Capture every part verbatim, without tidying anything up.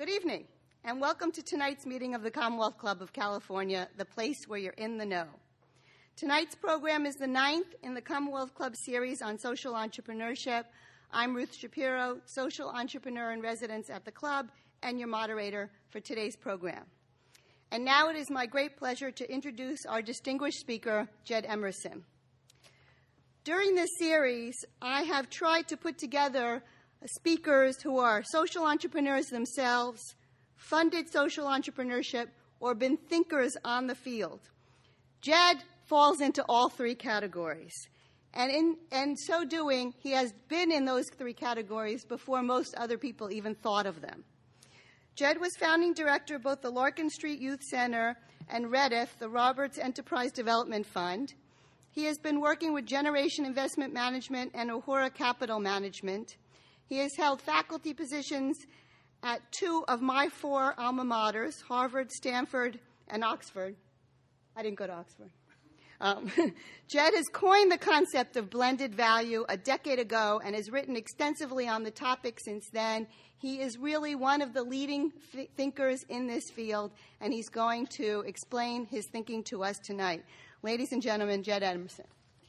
Good evening, and welcome to tonight's meeting of the Commonwealth Club of California, the place where you're in the know. Tonight's program is the ninth in the Commonwealth Club series on social entrepreneurship. I'm Ruth Shapiro, social entrepreneur in residence at the club, and your moderator for today's program. And now it is my great pleasure to introduce our distinguished speaker, Jed Emerson. During this series, I have tried to put together speakers who are social entrepreneurs themselves, funded social entrepreneurship, or been thinkers on the field. Jed falls into all three categories. And in and so doing, he has been in those three categories before most other people even thought of them. Jed was founding director of both the Larkin Street Youth Center and REDIF, the Roberts Enterprise Development Fund. He has been working with Generation Investment Management and Uhura Capital Management. He has held faculty positions at two of my four alma maters, Harvard, Stanford, and Oxford. I didn't go to Oxford. Um, Jed has coined the concept of blended value a decade ago and has written extensively on the topic since then. He is really one of the leading f- thinkers in this field, and he's going to explain his thinking to us tonight. Ladies and gentlemen, Jed Emerson.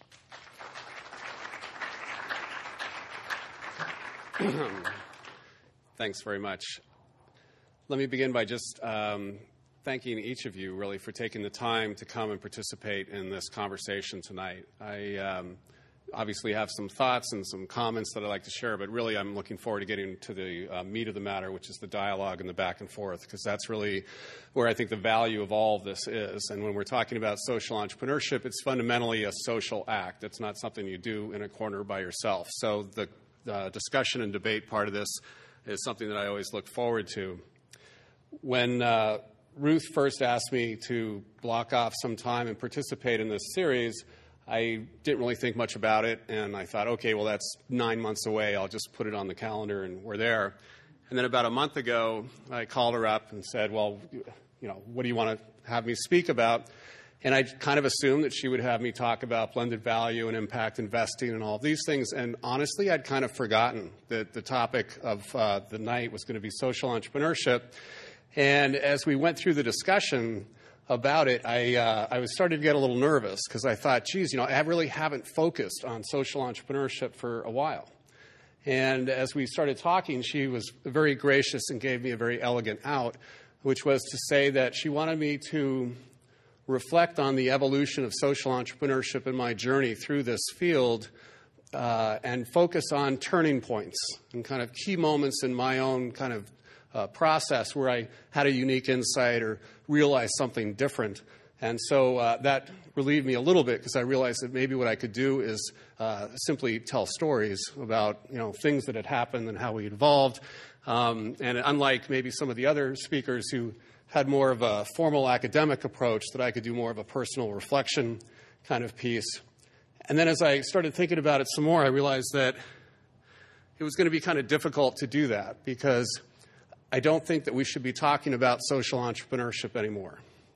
Thanks very much. Let me begin by just um, thanking each of you, really, for taking the time to come and participate in this conversation tonight. I um, obviously have some thoughts and some comments that I'd like to share, but really I'm looking forward to getting to the uh, meat of the matter, which is the dialogue and the back and forth, because that's really where I think the value of all of this is. And when we're talking about social entrepreneurship, it's fundamentally a social act. It's not something you do in a corner by yourself. So the uh, discussion and debate part of this is something that I always look forward to. When uh, Ruth first asked me to block off some time and participate in this series, I didn't really think much about it, and I thought, okay, well, that's nine months away. I'll just put it on the calendar, and we're there. And then about a month ago, I called her up and said, well, you know, what do you want to have me speak about? And I kind of assumed that she would have me talk about blended value and impact investing and all of these things. And honestly, I'd kind of forgotten that the topic of uh, the night was going to be social entrepreneurship. And as we went through the discussion about it, I, uh, I was starting to get a little nervous because I thought, geez, you know, I really haven't focused on social entrepreneurship for a while. And as we started talking, she was very gracious and gave me a very elegant out, which was to say that she wanted me to reflect on the evolution of social entrepreneurship in my journey through this field uh, and focus on turning points and kind of key moments in my own kind of uh, process where I had a unique insight or realized something different. And so uh, that relieved me a little bit because I realized that maybe what I could do is uh, simply tell stories about, you know, things that had happened and how we evolved. Um, and unlike maybe some of the other speakers who had more of a formal academic approach, that I could do more of a personal reflection kind of piece. And then as I started thinking about it some more, I realized that it was going to be kind of difficult to do that because I don't think that we should be talking about social entrepreneurship anymore.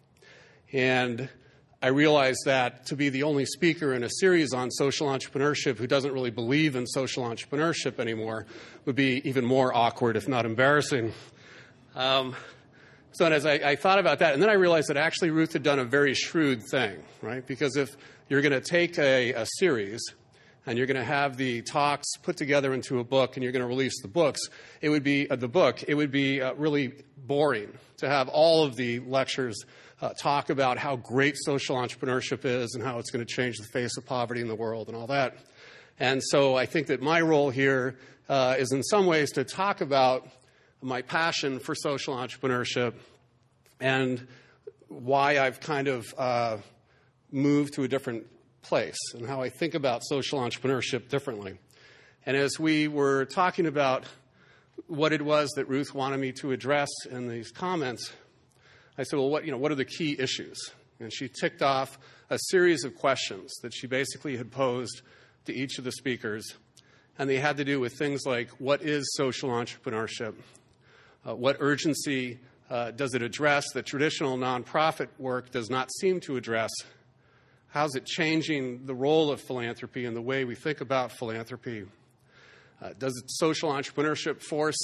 And I realized that to be the only speaker in a series on social entrepreneurship who doesn't really believe in social entrepreneurship anymore would be even more awkward, if not embarrassing. Um, So as I, I thought about that, and then I realized that actually Ruth had done a very shrewd thing, right? Because if you're going to take a, a series and you're going to have the talks put together into a book and you're going to release the books, it would be uh, the book. It would be uh, really boring to have all of the lectures uh, talk about how great social entrepreneurship is and how it's going to change the face of poverty in the world and all that. And so I think that my role here uh, is in some ways to talk about my passion for social entrepreneurship and why I've kind of uh, moved to a different place and how I think about social entrepreneurship differently. And as we were talking about what it was that Ruth wanted me to address in these comments, I said, well, what, you know, what are the key issues? And she ticked off a series of questions that she basically had posed to each of the speakers, and they had to do with things like, what is social entrepreneurship? Uh, what urgency uh, does it address that traditional nonprofit work does not seem to address? How's it changing the role of philanthropy and the way we think about philanthropy? Uh, does social entrepreneurship force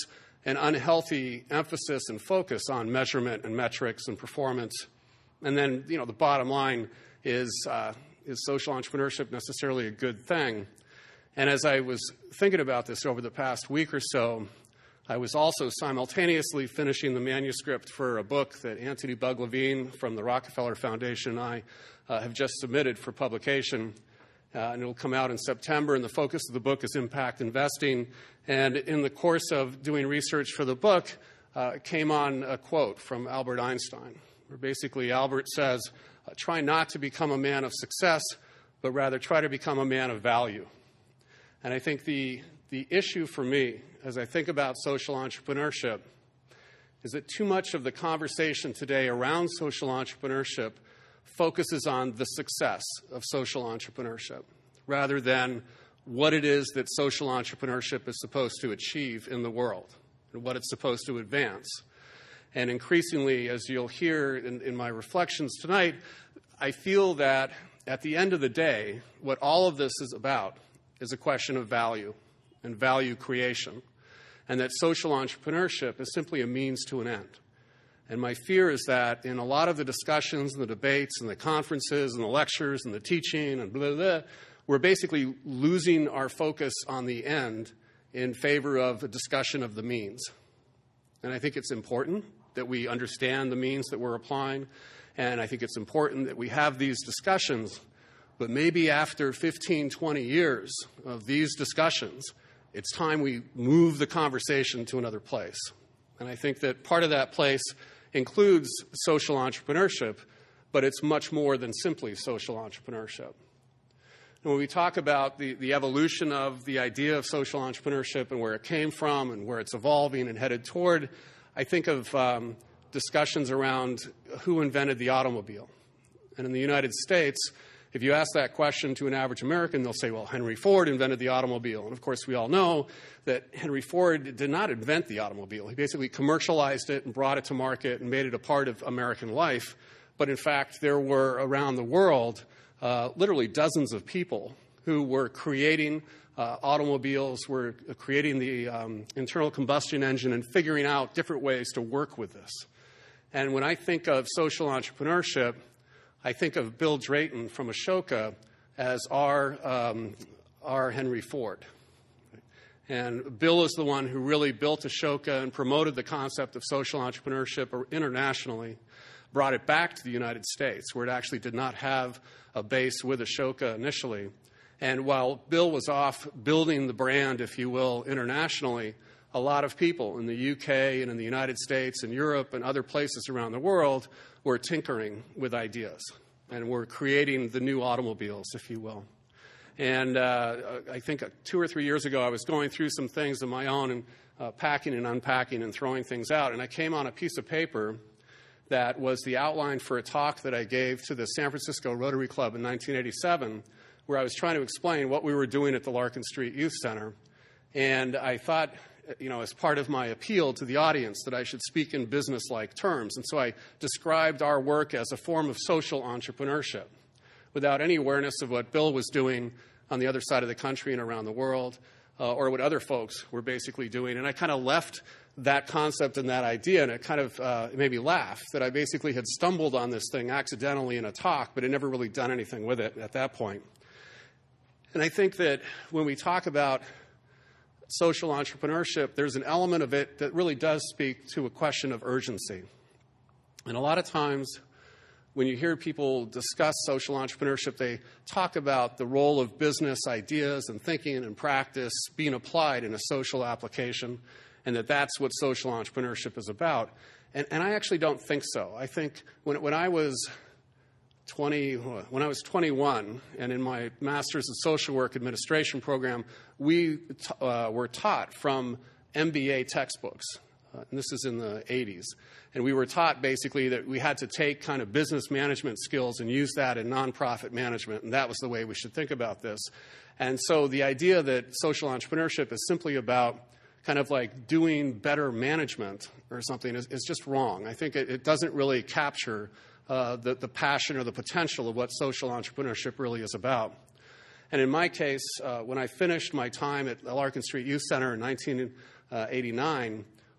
an unhealthy emphasis and focus on measurement and metrics and performance. And then, you know, the bottom line is, uh, is social entrepreneurship necessarily a good thing? And as I was thinking about this over the past week or so, I was also simultaneously finishing the manuscript for a book that Anthony Bug Levine from the Rockefeller Foundation and I uh, have just submitted for publication. Uh, and it'll come out in September, and the focus of the book is impact investing. And in the course of doing research for the book, uh, came on a quote from Albert Einstein, where basically Albert says, try not to become a man of success, but rather try to become a man of value. And I think the, the issue for me, as I think about social entrepreneurship, is that too much of the conversation today around social entrepreneurship focuses on the success of social entrepreneurship rather than what it is that social entrepreneurship is supposed to achieve in the world and what it's supposed to advance. And increasingly, as you'll hear in, in my reflections tonight, I feel that at the end of the day, what all of this is about is a question of value and value creation, and that social entrepreneurship is simply a means to an end. And my fear is that in a lot of the discussions and the debates and the conferences and the lectures and the teaching and blah, blah, blah, we're basically losing our focus on the end in favor of a discussion of the means. And I think it's important that we understand the means that we're applying, and I think it's important that we have these discussions, but maybe after fifteen, twenty years of these discussions, it's time we move the conversation to another place. And I think that part of that place includes social entrepreneurship, but it's much more than simply social entrepreneurship. And when we talk about the, the evolution of the idea of social entrepreneurship and where it came from and where it's evolving and headed toward, I think of um, discussions around who invented the automobile. And in the United States, if you ask that question to an average American, they'll say, well, Henry Ford invented the automobile. And of course, we all know that Henry Ford did not invent the automobile. He basically commercialized it and brought it to market and made it a part of American life. But in fact, there were around the world uh, literally dozens of people who were creating uh, automobiles, were creating the um, internal combustion engine and figuring out different ways to work with this. And when I think of social entrepreneurship, I think of Bill Drayton from Ashoka as our, um, our Henry Ford. And Bill is the one who really built Ashoka and promoted the concept of social entrepreneurship internationally, brought it back to the United States, where it actually did not have a base with Ashoka initially. And while Bill was off building the brand, if you will, internationally, a lot of people in the U K and in the United States and Europe and other places around the world were tinkering with ideas and were creating the new automobiles, if you will. And uh, I think two or three years ago, I was going through some things of my own and uh, packing and unpacking and throwing things out. And I came on a piece of paper that was the outline for a talk that I gave to the San Francisco Rotary Club in nineteen eighty-seven, where I was trying to explain what we were doing at the Larkin Street Youth Center. And I thought, you know, as part of my appeal to the audience, that I should speak in business-like terms. And so I described our work as a form of social entrepreneurship, without any awareness of what Bill was doing on the other side of the country and around the world, uh, or what other folks were basically doing. And I kind of left that concept and that idea, and it kind of uh, made me laugh that I basically had stumbled on this thing accidentally in a talk, but had never really done anything with it at that point. And I think that when we talk about social entrepreneurship, there's an element of it that really does speak to a question of urgency. And a lot of times when you hear people discuss social entrepreneurship, they talk about the role of business ideas and thinking and practice being applied in a social application, and that that's what social entrepreneurship is about. And, and I actually don't think so. I think when, when I was twenty, when I was twenty-one, and in my Master's in Social Work Administration program, we t- uh, were taught from M B A textbooks, uh, and this is in the eighties. And we were taught basically that we had to take kind of business management skills and use that in nonprofit management, and that was the way we should think about this. And so the idea that social entrepreneurship is simply about kind of like doing better management or something is, is just wrong. I think it, it doesn't really capture uh, the, the passion or the potential of what social entrepreneurship really is about. And in my case, uh, when I finished my time at the Larkin Street Youth Center in nineteen eighty-nine,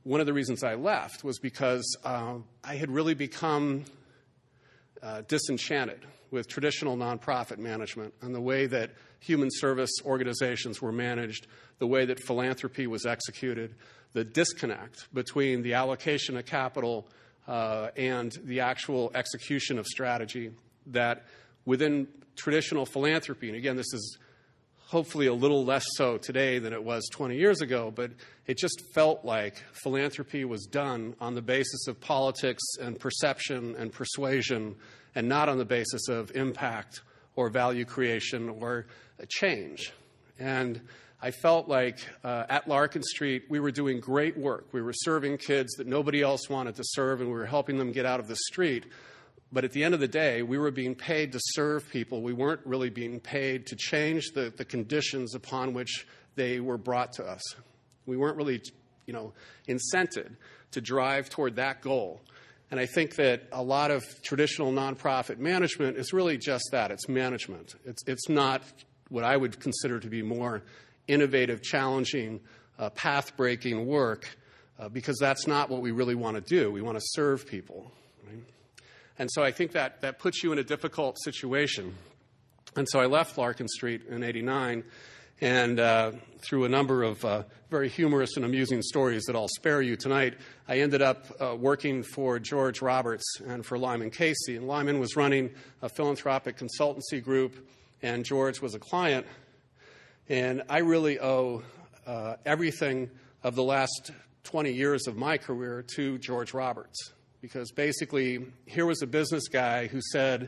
one of the reasons I left was because uh, I had really become uh, disenchanted with traditional nonprofit management and the way that human service organizations were managed, the way that philanthropy was executed, the disconnect between the allocation of capital uh, and the actual execution of strategy, that within traditional philanthropy, and again, this is hopefully a little less so today than it was twenty years ago, but it just felt like philanthropy was done on the basis of politics and perception and persuasion and not on the basis of impact or value creation or change. And I felt like uh, at Larkin Street, we were doing great work. We were serving kids that nobody else wanted to serve, and we were helping them get out of the street. But at the end of the day, we were being paid to serve people. We weren't really being paid to change the, the conditions upon which they were brought to us. We weren't really, you know, incented to drive toward that goal. And I think that a lot of traditional nonprofit management is really just that. It's management. It's, it's not what I would consider to be more innovative, challenging, uh, path-breaking work, uh, because that's not what we really want to do. We want to serve people. Right? And so I think that that puts you in a difficult situation. And so I left Larkin Street in eighty-nine, and uh, through a number of uh, very humorous and amusing stories that I'll spare you tonight, I ended up uh, working for George Roberts and for Lyman Casey. And Lyman was running a philanthropic consultancy group, and George was a client. And I really owe uh, everything of the last twenty years of my career to George Roberts. Because basically, here was a business guy who said,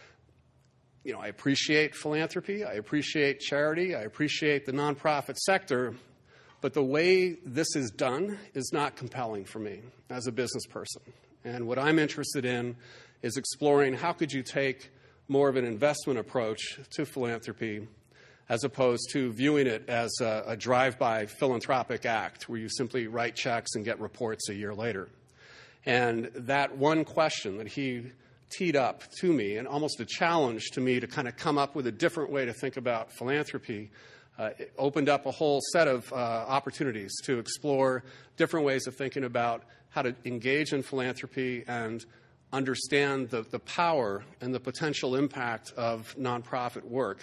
you know, I appreciate philanthropy, I appreciate charity, I appreciate the nonprofit sector, but the way this is done is not compelling for me as a business person. And what I'm interested in is exploring how could you take more of an investment approach to philanthropy as opposed to viewing it as a, a drive-by philanthropic act where you simply write checks and get reports a year later. And that one question that he teed up to me, and almost a challenge to me to kind of come up with a different way to think about philanthropy, uh, it opened up a whole set of uh, opportunities to explore different ways of thinking about how to engage in philanthropy and understand the, the power and the potential impact of nonprofit work.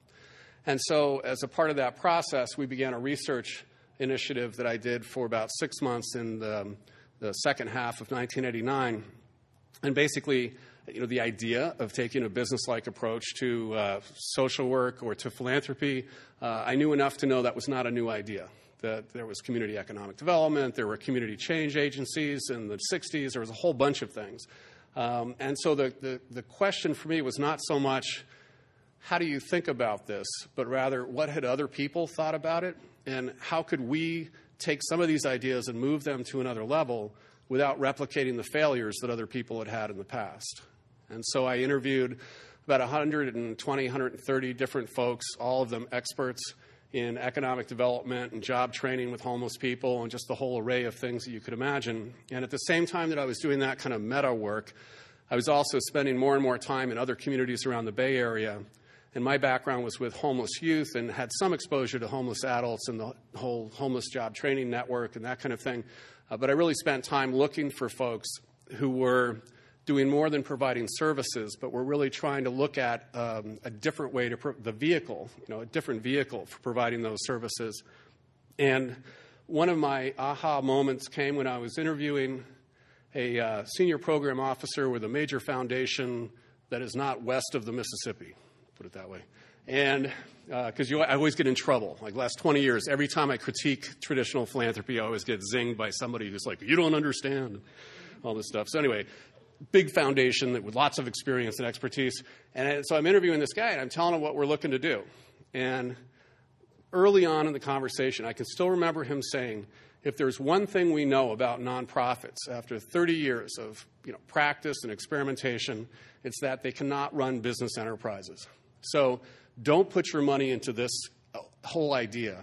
And so as a part of that process, we began a research initiative that I did for about six months in the the second half of nineteen eighty-nine. And basically, you know, the idea of taking a business-like approach to uh, social work or to philanthropy, uh, I knew enough to know that was not a new idea. That there was community economic development, there were community change agencies in the sixties, there was a whole bunch of things. Um, and so the, the, the question for me was not so much, how do you think about this, but rather, what had other people thought about it, and how could we take some of these ideas and move them to another level without replicating the failures that other people had had in the past. And so I interviewed about one hundred twenty, one hundred thirty different folks, all of them experts in economic development and job training with homeless people and just the whole array of things that you could imagine. And at the same time that I was doing that kind of meta work, I was also spending more and more time in other communities around the Bay Area. And my background was with homeless youth and had some exposure to homeless adults and the whole homeless job training network and that kind of thing. Uh, but I really spent time looking for folks who were doing more than providing services, but were really trying to look at um, a different way to, pro- the vehicle, you know, a different vehicle for providing those services. And one of my aha moments came when I was interviewing a uh, senior program officer with a major foundation that is not west of the Mississippi. Put it that way. And because uh, I always get in trouble. Like last twenty years, every time I critique traditional philanthropy, I always get zinged by somebody who's like, you don't understand, all this stuff. So anyway, big foundation with lots of experience and expertise. And so I'm interviewing this guy, and I'm telling him what we're looking to do. And early on in the conversation, I can still remember him saying, if there's one thing we know about nonprofits after thirty years of you know, practice and experimentation, it's that they cannot run business enterprises. So don't put your money into this whole idea.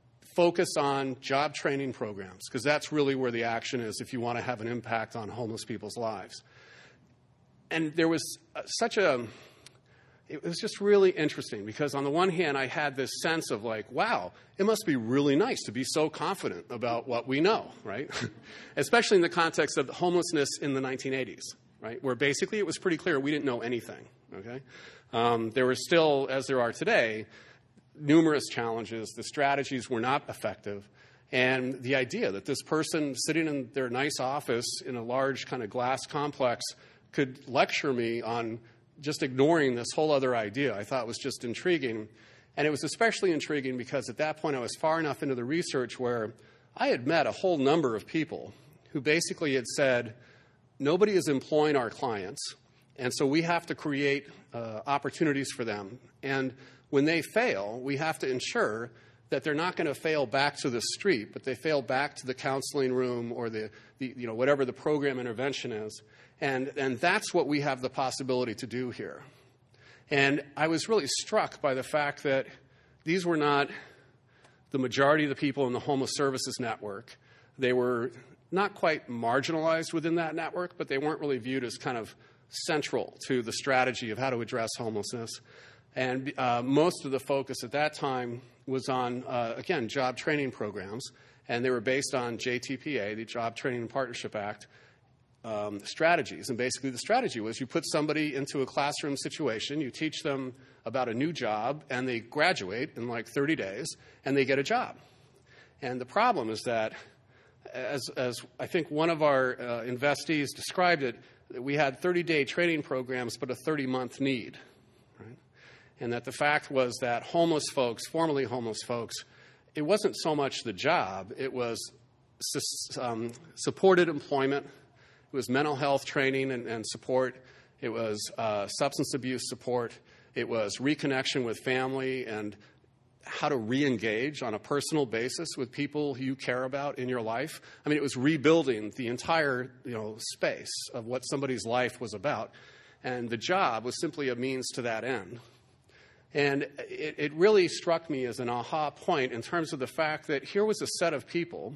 Focus on job training programs, because that's really where the action is if you want to have an impact on homeless people's lives. And there was such a, it was just really interesting because on the one hand, I had this sense of like, wow, it must be really nice to be so confident about what we know, right? Especially in the context of homelessness in the nineteen eighties, right? Where basically it was pretty clear we didn't know anything, okay? Um, there were still, as there are today, numerous challenges. The strategies were not effective. And the idea that this person sitting in their nice office in a large kind of glass complex could lecture me on just ignoring this whole other idea, I thought was just intriguing. And it was especially intriguing because at that point I was far enough into the research where I had met a whole number of people who basically had said, nobody is employing our clients, and so we have to create uh, opportunities for them. And when they fail, we have to ensure that they're not going to fail back to the street, but they fail back to the counseling room or the, the you know, whatever the program intervention is. And, and that's what we have the possibility to do here. And I was really struck by the fact that these were not the majority of the people in the homeless services network. They were not quite marginalized within that network, but they weren't really viewed as kind of central to the strategy of how to address homelessness. And uh, most of the focus at that time was on, uh, again, job training programs, and they were based on J T P A, the Job Training and Partnership Act, um, strategies. And basically the strategy was you put somebody into a classroom situation, you teach them about a new job, and they graduate in like thirty days, and they get a job. And the problem is that, as, as I think one of our uh, investees described it, we had thirty-day training programs, but a thirty-month need. Right? And that the fact was that homeless folks, formerly homeless folks, it wasn't so much the job, it was um, supported employment, it was mental health training and, and support, it was uh, substance abuse support, it was reconnection with family and how to re-engage on a personal basis with people who you care about in your life. I mean, it was rebuilding the entire, you know, space of what somebody's life was about. And the job was simply a means to that end. And it, it really struck me as an aha point in terms of the fact that here was a set of people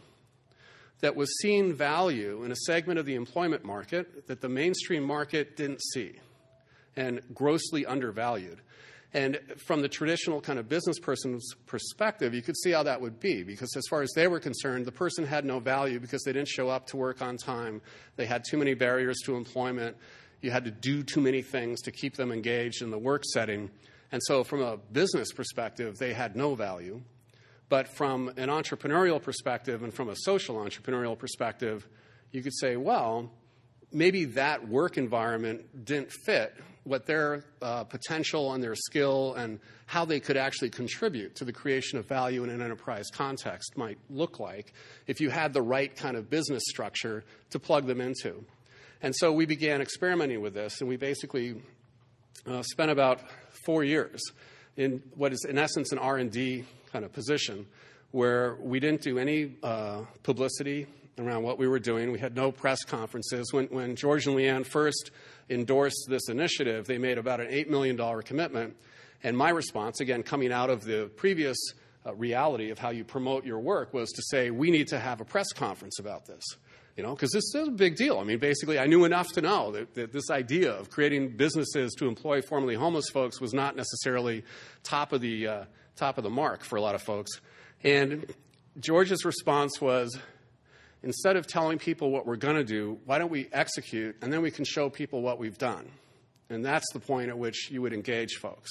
that was seeing value in a segment of the employment market that the mainstream market didn't see and grossly undervalued. And from the traditional kind of business person's perspective, you could see how that would be, because as far as they were concerned, the person had no value because they didn't show up to work on time. They had too many barriers to employment. You had to do too many things to keep them engaged in the work setting. And so from a business perspective, they had no value. But from an entrepreneurial perspective and from a social entrepreneurial perspective, you could say, well, maybe that work environment didn't fit what their uh, potential and their skill and how they could actually contribute to the creation of value in an enterprise context might look like if you had the right kind of business structure to plug them into. And so we began experimenting with this, and we basically uh, spent about four years in what is, in essence, an R and D kind of position where we didn't do any uh, publicity around what we were doing. We had no press conferences. When, when George and Leanne first endorsed this initiative, they made about an eight million dollars commitment. And my response, again, coming out of the previous uh, reality of how you promote your work, was to say, we need to have a press conference about this. You know, because this is a big deal. I mean, basically, I knew enough to know that, that this idea of creating businesses to employ formerly homeless folks was not necessarily top of the uh, top of the mark for a lot of folks. And George's response was, instead of telling people what we're going to do, why don't we execute, and then we can show people what we've done. And that's the point at which you would engage folks.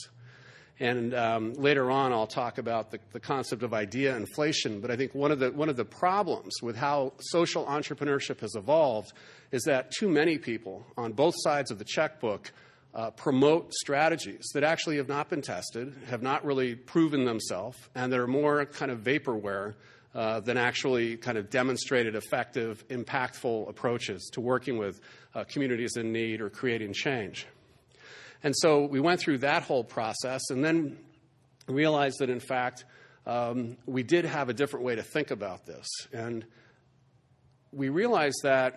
And um, later on, I'll talk about the, the concept of idea inflation. But I think one of the one of the problems with how social entrepreneurship has evolved is that too many people on both sides of the checkbook uh, promote strategies that actually have not been tested, have not really proven themselves, and that are more kind of vaporware Uh, than actually kind of demonstrated effective, impactful approaches to working with uh, communities in need or creating change. And so we went through that whole process and then realized that, in fact, um, we did have a different way to think about this. And we realized that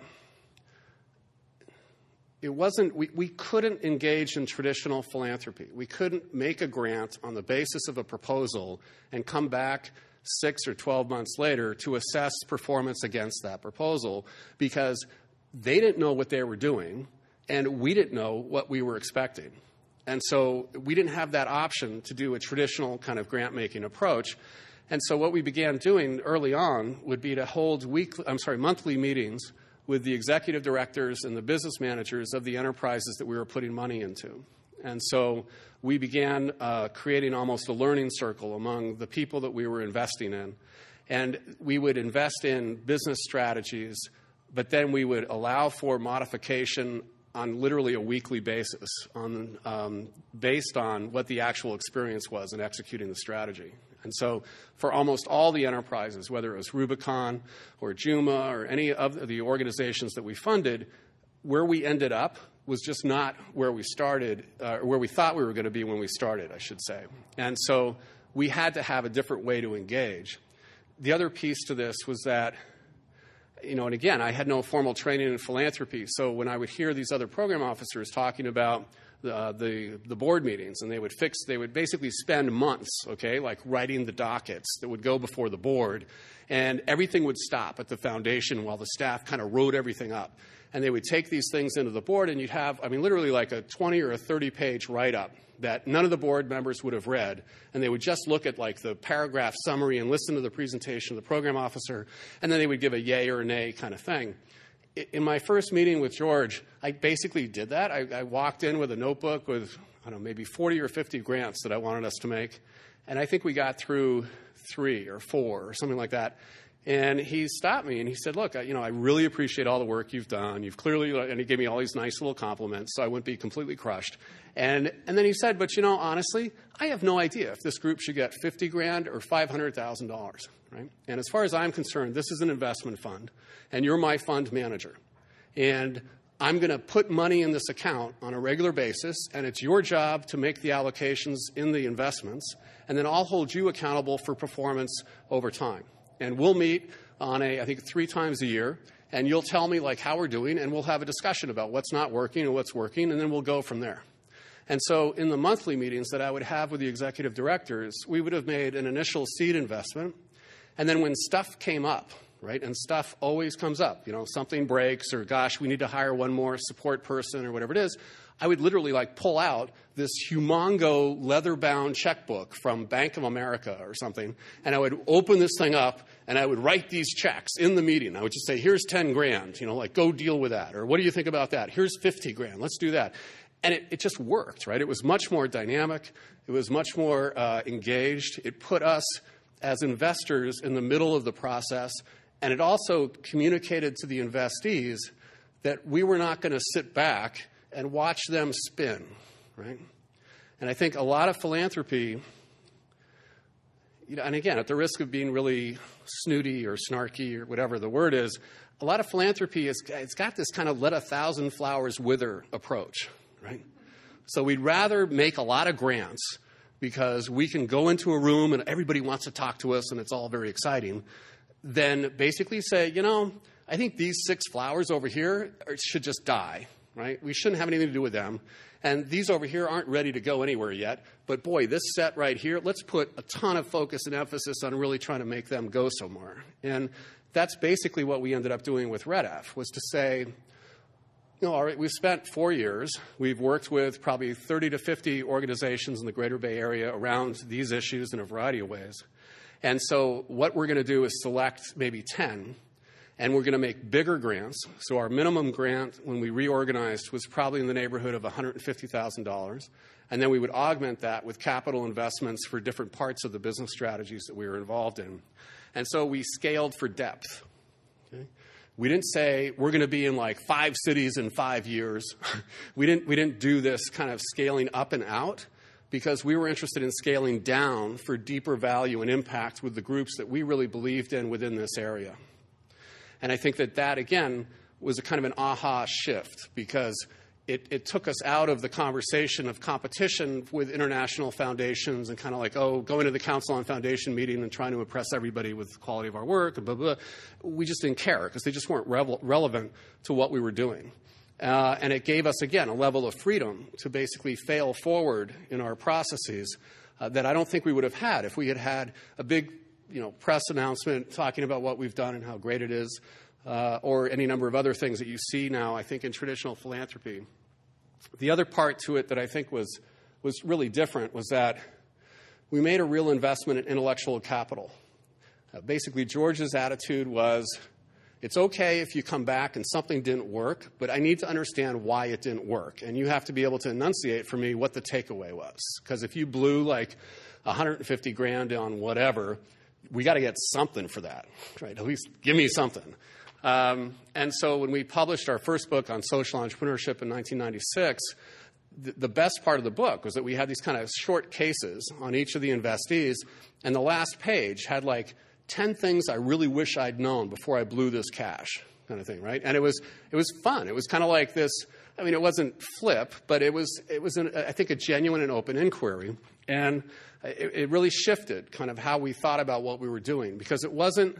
it wasn't, we, we couldn't engage in traditional philanthropy. We couldn't make a grant on the basis of a proposal and come back six or twelve months later to assess performance against that proposal, because they didn't know what they were doing and we didn't know what we were expecting. And so we didn't have that option to do a traditional kind of grant-making approach. And so what we began doing early on would be to hold weekly, I'm sorry, monthly meetings with the executive directors and the business managers of the enterprises that we were putting money into. And so we began uh, creating almost a learning circle among the people that we were investing in. And we would invest in business strategies, but then we would allow for modification on literally a weekly basis, on, um, based on what the actual experience was in executing the strategy. And so for almost all the enterprises, whether it was Rubicon or Juma or any of the organizations that we funded, where we ended up was just not where we started, uh, or where we thought we were going to be when we started, I should say. And so we had to have a different way to engage. The other piece to this was that, you know, and again, I had no formal training in philanthropy, so when I would hear these other program officers talking about the, the the board meetings, and they would fix, they would basically spend months, okay, like writing the dockets that would go before the board, and everything would stop at the foundation while the staff kind of wrote everything up. And they would take these things into the board, and you'd have, I mean, literally like a twenty or a thirty-page write-up that none of the board members would have read, and they would just look at like the paragraph summary and listen to the presentation of the program officer, and then they would give a yay or a nay kind of thing. In my first meeting with George, I basically did that. I, I walked in with a notebook with, I don't know, maybe forty or fifty grants that I wanted us to make, and I think we got through three or four or something like that. And he stopped me and he said, look, I, you know, I really appreciate all the work you've done. You've clearly, and he gave me all these nice little compliments so I wouldn't be completely crushed. And and then he said, but, you know, honestly, I have no idea if this group should get fifty grand or five hundred thousand dollars, right? And as far as I'm concerned, this is an investment fund, and you're my fund manager. And I'm going to put money in this account on a regular basis, and it's your job to make the allocations in the investments, and then I'll hold you accountable for performance over time. And we'll meet on a, I think, three times a year, and you'll tell me, like, how we're doing, and we'll have a discussion about what's not working and what's working, and then we'll go from there. And so in the monthly meetings that I would have with the executive directors, we would have made an initial seed investment, and then when stuff came up, right, and stuff always comes up, you know, something breaks, or, gosh, we need to hire one more support person, or whatever it is, I would literally, like, pull out this humongo leather-bound checkbook from Bank of America or something, and I would open this thing up, and I would write these checks in the meeting. I would just say, here's ten grand, you know, like, go deal with that. Or what do you think about that? Here's fifty grand. Let's do that. And it, it just worked, right? It was much more dynamic. It was much more uh, engaged. It put us as investors in the middle of the process, and it also communicated to the investees that we were not going to sit back and watch them spin, right? And I think a lot of philanthropy, you know, and again, at the risk of being really snooty or snarky or whatever the word is, a lot of philanthropy is, it's got this kind of let a thousand flowers wither approach, right? So we'd rather make a lot of grants because we can go into a room and everybody wants to talk to us and it's all very exciting, than basically say, you know, I think these six flowers over here should just die. Right? We shouldn't have anything to do with them. And these over here aren't ready to go anywhere yet. But boy, this set right here, let's put a ton of focus and emphasis on really trying to make them go somewhere. And that's basically what we ended up doing with Red F, was to say, you know, all right, we've spent four years. We've worked with probably thirty to fifty organizations in the Greater Bay Area around these issues in a variety of ways. And so what we're going to do is select maybe ten. And we're going to make bigger grants. So our minimum grant when we reorganized was probably in the neighborhood of one hundred fifty thousand dollars. And then we would augment that with capital investments for different parts of the business strategies that we were involved in. And so we scaled for depth. Okay? We didn't say we're going to be in like five cities in five years. we didn't, we didn't do this kind of scaling up and out because we were interested in scaling down for deeper value and impact with the groups that we really believed in within this area. And I think that that, again, was a kind of an aha shift because it, it took us out of the conversation of competition with international foundations and kind of like, oh, going to the Council on Foundation meeting and trying to impress everybody with the quality of our work and blah, blah. We just didn't care because they just weren't revel- relevant to what we were doing. Uh, and it gave us, again, a level of freedom to basically fail forward in our processes uh, that I don't think we would have had if we had had a big you know, press announcement talking about what we've done and how great it is, uh, or any number of other things that you see now, I think, in traditional philanthropy. The other part to it that I think was was really different was that we made a real investment in intellectual capital. Uh, basically, George's attitude was, it's okay if you come back and something didn't work, but I need to understand why it didn't work. And you have to be able to enunciate for me what the takeaway was. Because if you blew like one hundred fifty grand on whatever, we got to get something for that, right? At least give me something. Um, and so when we published our first book on social entrepreneurship in nineteen ninety-six, the, the best part of the book was that we had these kind of short cases on each of the investees, and the last page had like ten things I really wish I'd known before I blew this cash, kind of thing, right? And it was it was fun. It was kind of like this. I mean, it wasn't flip, but it was it was an, I think a genuine and open inquiry, and it, it really shifted kind of how we thought about what we were doing, because it wasn't.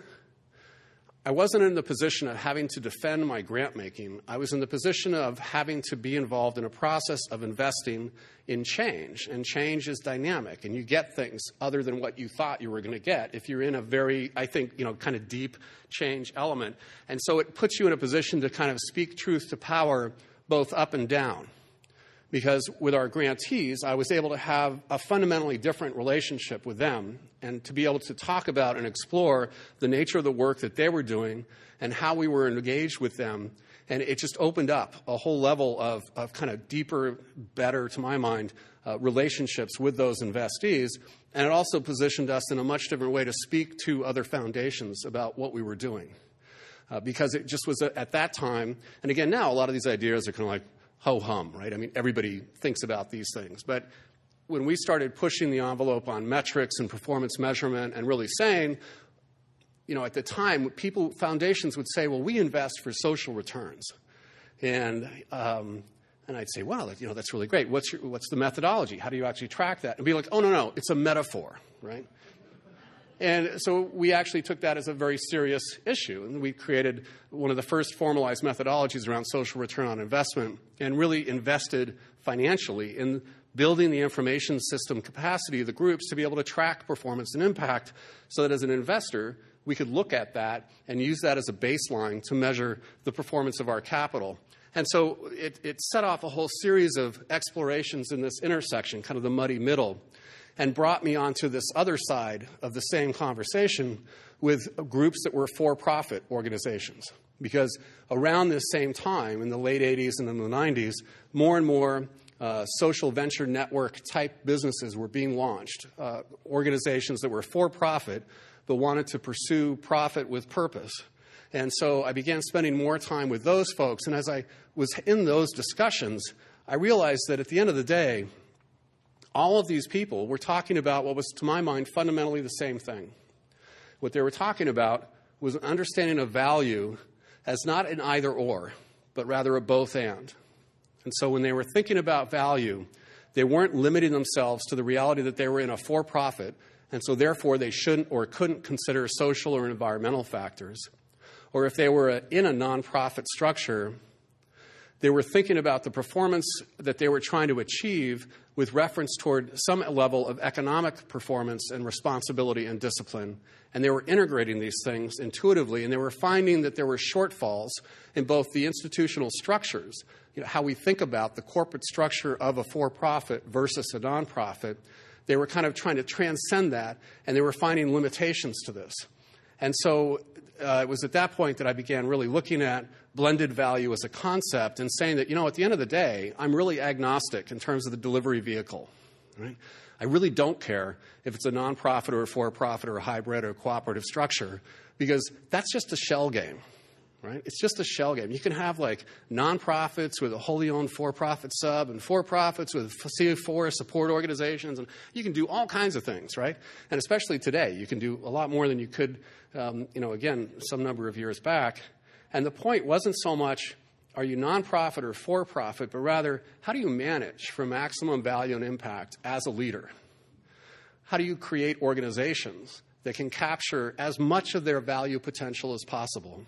I wasn't in the position of having to defend my grant making. I was in the position of having to be involved in a process of investing in change. And change is dynamic, and you get things other than what you thought you were going to get if you're in a very, I think, you know, kind of deep change element. And so it puts you in a position to kind of speak truth to power both up and down. Because with our grantees, I was able to have a fundamentally different relationship with them and to be able to talk about and explore the nature of the work that they were doing and how we were engaged with them. And it just opened up a whole level of, of kind of deeper, better, to my mind, uh, relationships with those investees. And it also positioned us in a much different way to speak to other foundations about what we were doing. Uh, because it just was a, at that time, and again, now a lot of these ideas are kind of like, ho-hum, right? I mean, everybody thinks about these things. But when we started pushing the envelope on metrics and performance measurement and really saying, you know, at the time, people, foundations would say, well, we invest for social returns. And um, and I'd say, well, you know, that's really great. What's your, what's the methodology? How do you actually track that? And be like, oh, no, no, it's a metaphor, right? And so we actually took that as a very serious issue. And we created one of the first formalized methodologies around social return on investment and really invested financially in building the information system capacity of the groups to be able to track performance and impact so that as an investor, we could look at that and use that as a baseline to measure the performance of our capital. And so it, it set off a whole series of explorations in this intersection, kind of the muddy middle, and brought me onto this other side of the same conversation with groups that were for-profit organizations. Because around this same time, in the late eighties and in the nineties, more and more uh, social venture network type businesses were being launched, uh, organizations that were for-profit but wanted to pursue profit with purpose. And so I began spending more time with those folks, and as I was in those discussions, I realized that at the end of the day, all of these people were talking about what was, to my mind, fundamentally the same thing. What they were talking about was an understanding of value as not an either-or, but rather a both-and. And so when they were thinking about value, they weren't limiting themselves to the reality that they were in a for-profit, and so therefore they shouldn't or couldn't consider social or environmental factors. Or if they were in a nonprofit structure, they were thinking about the performance that they were trying to achieve with reference toward some level of economic performance and responsibility and discipline. And they were integrating these things intuitively, and they were finding that there were shortfalls in both the institutional structures, you know, how we think about the corporate structure of a for-profit versus a nonprofit. They were kind of trying to transcend that, and they were finding limitations to this. And so uh, it was at that point that I began really looking at blended value as a concept and saying that, you know, at the end of the day, I'm really agnostic in terms of the delivery vehicle, right? I really don't care if it's a nonprofit or a for-profit or a hybrid or a cooperative structure, because that's just a shell game, right? It's just a shell game. You can have like nonprofits with a wholly owned for-profit sub and for-profits with C four support organizations, and you can do all kinds of things, right? And especially today, you can do a lot more than you could, um, you know, again, some number of years back. And the point wasn't so much, are you nonprofit or for-profit, but rather, how do you manage for maximum value and impact as a leader? How do you create organizations that can capture as much of their value potential as possible?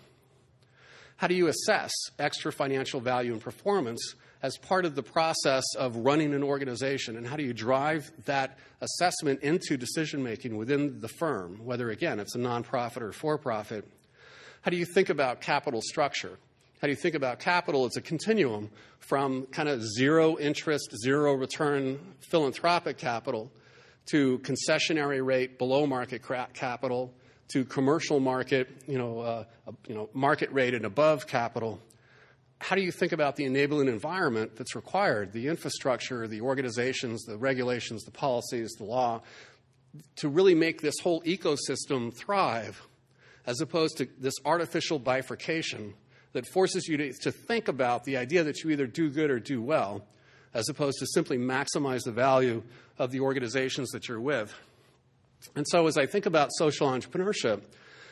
How do you assess extra financial value and performance as part of the process of running an organization? And how do you drive that assessment into decision-making within the firm, whether, again, it's a nonprofit or for-profit? How do you think about capital structure? How do you think about capital? It's a continuum from kind of zero interest, zero return philanthropic capital to concessionary rate below market capital to commercial market, you know, uh, you know, market rate and above capital. How do you think about the enabling environment that's required, the infrastructure, the organizations, the regulations, the policies, the law, to really make this whole ecosystem thrive, as opposed to this artificial bifurcation that forces you to, to think about the idea that you either do good or do well, as opposed to simply maximize the value of the organizations that you're with. And so as I think about social entrepreneurship,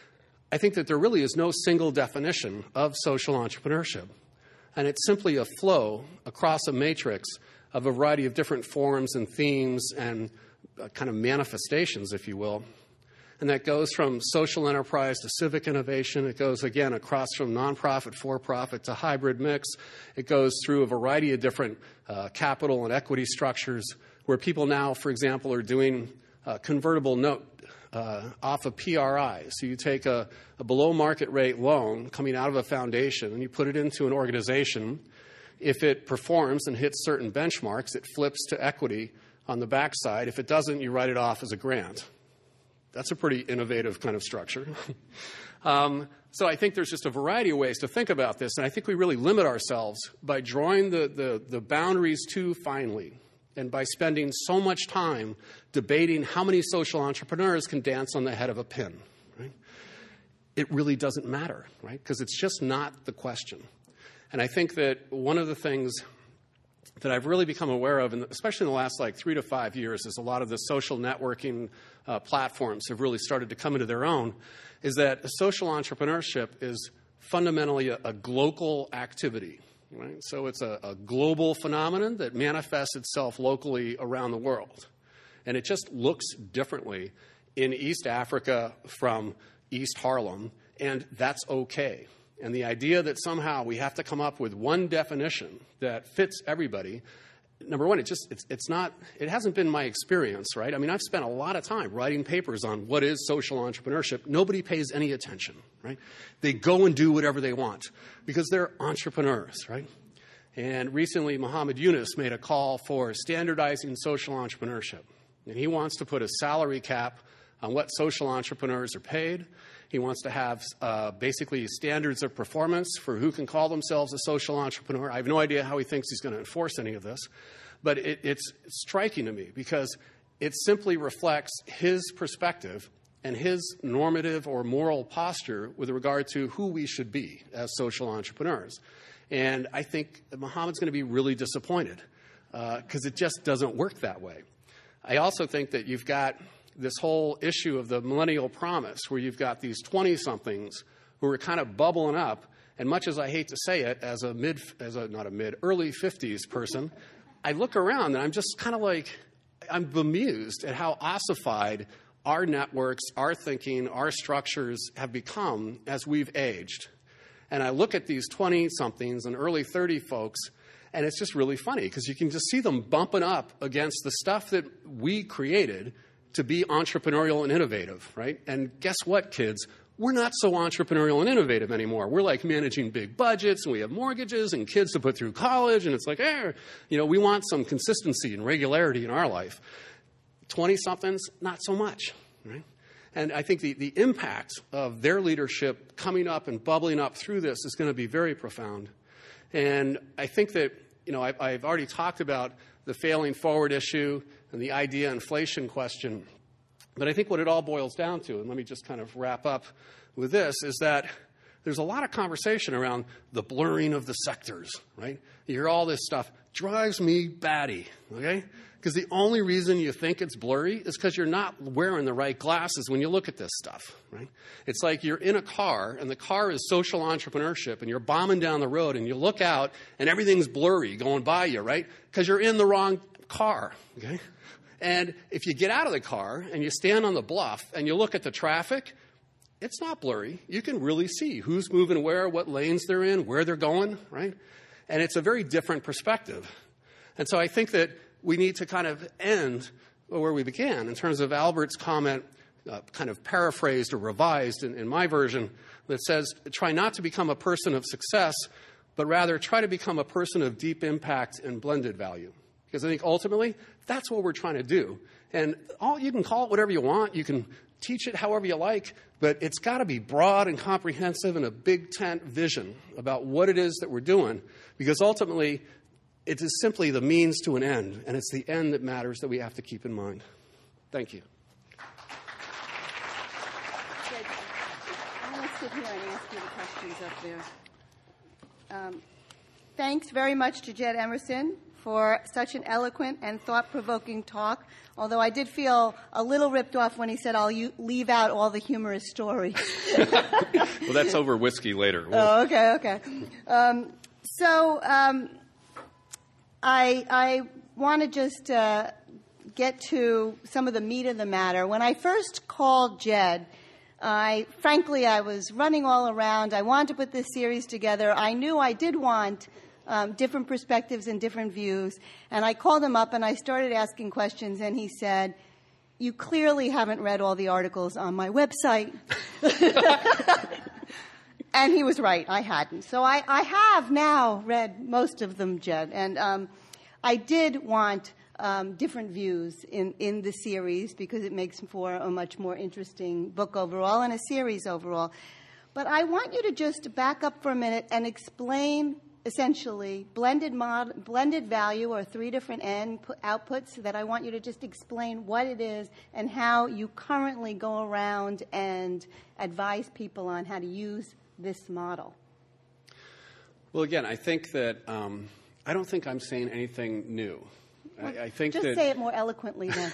I think that there really is no single definition of social entrepreneurship. And it's simply a flow across a matrix of a variety of different forms and themes and uh, kind of manifestations, if you will. And that goes from social enterprise to civic innovation. It goes, again, across from nonprofit, for-profit to hybrid mix. It goes through a variety of different uh, capital and equity structures where people now, for example, are doing uh, convertible note uh, off of P R I. So you take a, a below-market rate loan coming out of a foundation and you put it into an organization. If it performs and hits certain benchmarks, it flips to equity on the backside. If it doesn't, you write it off as a grant. That's a pretty innovative kind of structure. um, so I think there's just a variety of ways to think about this, and I think we really limit ourselves by drawing the, the, the boundaries too finely and by spending so much time debating how many social entrepreneurs can dance on the head of a pin. Right? It really doesn't matter, right? Because it's just not the question. And I think that one of the things that I've really become aware of, and especially in the last like three to five years, as a lot of the social networking uh, platforms have really started to come into their own, is that social entrepreneurship is fundamentally a, a global activity. Right? So it's a, a global phenomenon that manifests itself locally around the world. And it just looks differently in East Africa from East Harlem, and that's okay. And the idea that somehow we have to come up with one definition that fits everybody, number one, it just it's, it's not it hasn't been my experience, right? I mean, I've spent a lot of time writing papers on what is social entrepreneurship. Nobody pays any attention, right? They go and do whatever they want because they're entrepreneurs, right? And recently, Muhammad Yunus made a call for standardizing social entrepreneurship. And he wants to put a salary cap on what social entrepreneurs are paid. He wants to have uh, basically standards of performance for who can call themselves a social entrepreneur. I have no idea how he thinks he's going to enforce any of this. But it, it's striking to me because it simply reflects his perspective and his normative or moral posture with regard to who we should be as social entrepreneurs. And I think Muhammad's going to be really disappointed because uh, it just doesn't work that way. I also think that you've got this whole issue of the millennial promise, where you've got these twenty-somethings who are kind of bubbling up. And much as I hate to say it, as a mid, as a not a mid, early fifties person, I look around and I'm just kind of like, I'm bemused at how ossified our networks, our thinking, our structures have become as we've aged. And I look at these twenty-somethings and early thirty folks, and it's just really funny because you can just see them bumping up against the stuff that we created to be entrepreneurial and innovative, right? And guess what, kids? We're not so entrepreneurial and innovative anymore. We're like managing big budgets, and we have mortgages and kids to put through college, and it's like, eh, you know, we want some consistency and regularity in our life. twenty-somethings, not so much, right? And I think the, the impact of their leadership coming up and bubbling up through this is going to be very profound. And I think that, you know, I've, I've already talked about the failing forward issue and the idea inflation question. But I think what it all boils down to, and let me just kind of wrap up with this, is that there's a lot of conversation around the blurring of the sectors, right? You hear all this stuff. Drives me batty, okay? Because the only reason you think it's blurry is because you're not wearing the right glasses when you look at this stuff, right? It's like you're in a car, and the car is social entrepreneurship, and you're bombing down the road, and you look out, and everything's blurry going by you, right? Because you're in the wrong car, okay? And if you get out of the car, and you stand on the bluff, and you look at the traffic, it's not blurry. You can really see who's moving where, what lanes they're in, where they're going, right? And it's a very different perspective. And so I think that we need to kind of end where we began in terms of Albert's comment uh, kind of paraphrased or revised in, in my version that says, try not to become a person of success, but rather try to become a person of deep impact and blended value. Because I think ultimately, that's what we're trying to do. And all you can call it whatever you want. You can teach it however you like, but it's got to be broad and comprehensive and a big tent vision about what it is that we're doing. Because ultimately, it is simply the means to an end, and it's the end that matters that we have to keep in mind. Thank you. I'm going to sit here and ask you the questions up there. Um, thanks very much to Jed Emerson for such an eloquent and thought-provoking talk, although I did feel a little ripped off when he said, I'll u- leave out all the humorous stories. Well, that's over whiskey later. We'll... Oh, okay, okay. Um, so um, I, I want to just uh, get to some of the meat of the matter. When I first called Jed, I, frankly, I was running all around. I wanted to put this series together. I knew I did want um, different perspectives and different views. And I called him up and I started asking questions. And he said, you clearly haven't read all the articles on my website. And he was right. I hadn't. So I, I have now read most of them, Jed. And um, I did want Um, different views in, in the series because it makes for a much more interesting book overall and a series overall. But I want you to just back up for a minute and explain essentially blended mod, blended value or three different end outputs that I want you to just explain what it is and how you currently go around and advise people on how to use this model. Well, again, I think that um, I don't think I'm saying anything new. I, I think Just that, say it more eloquently then.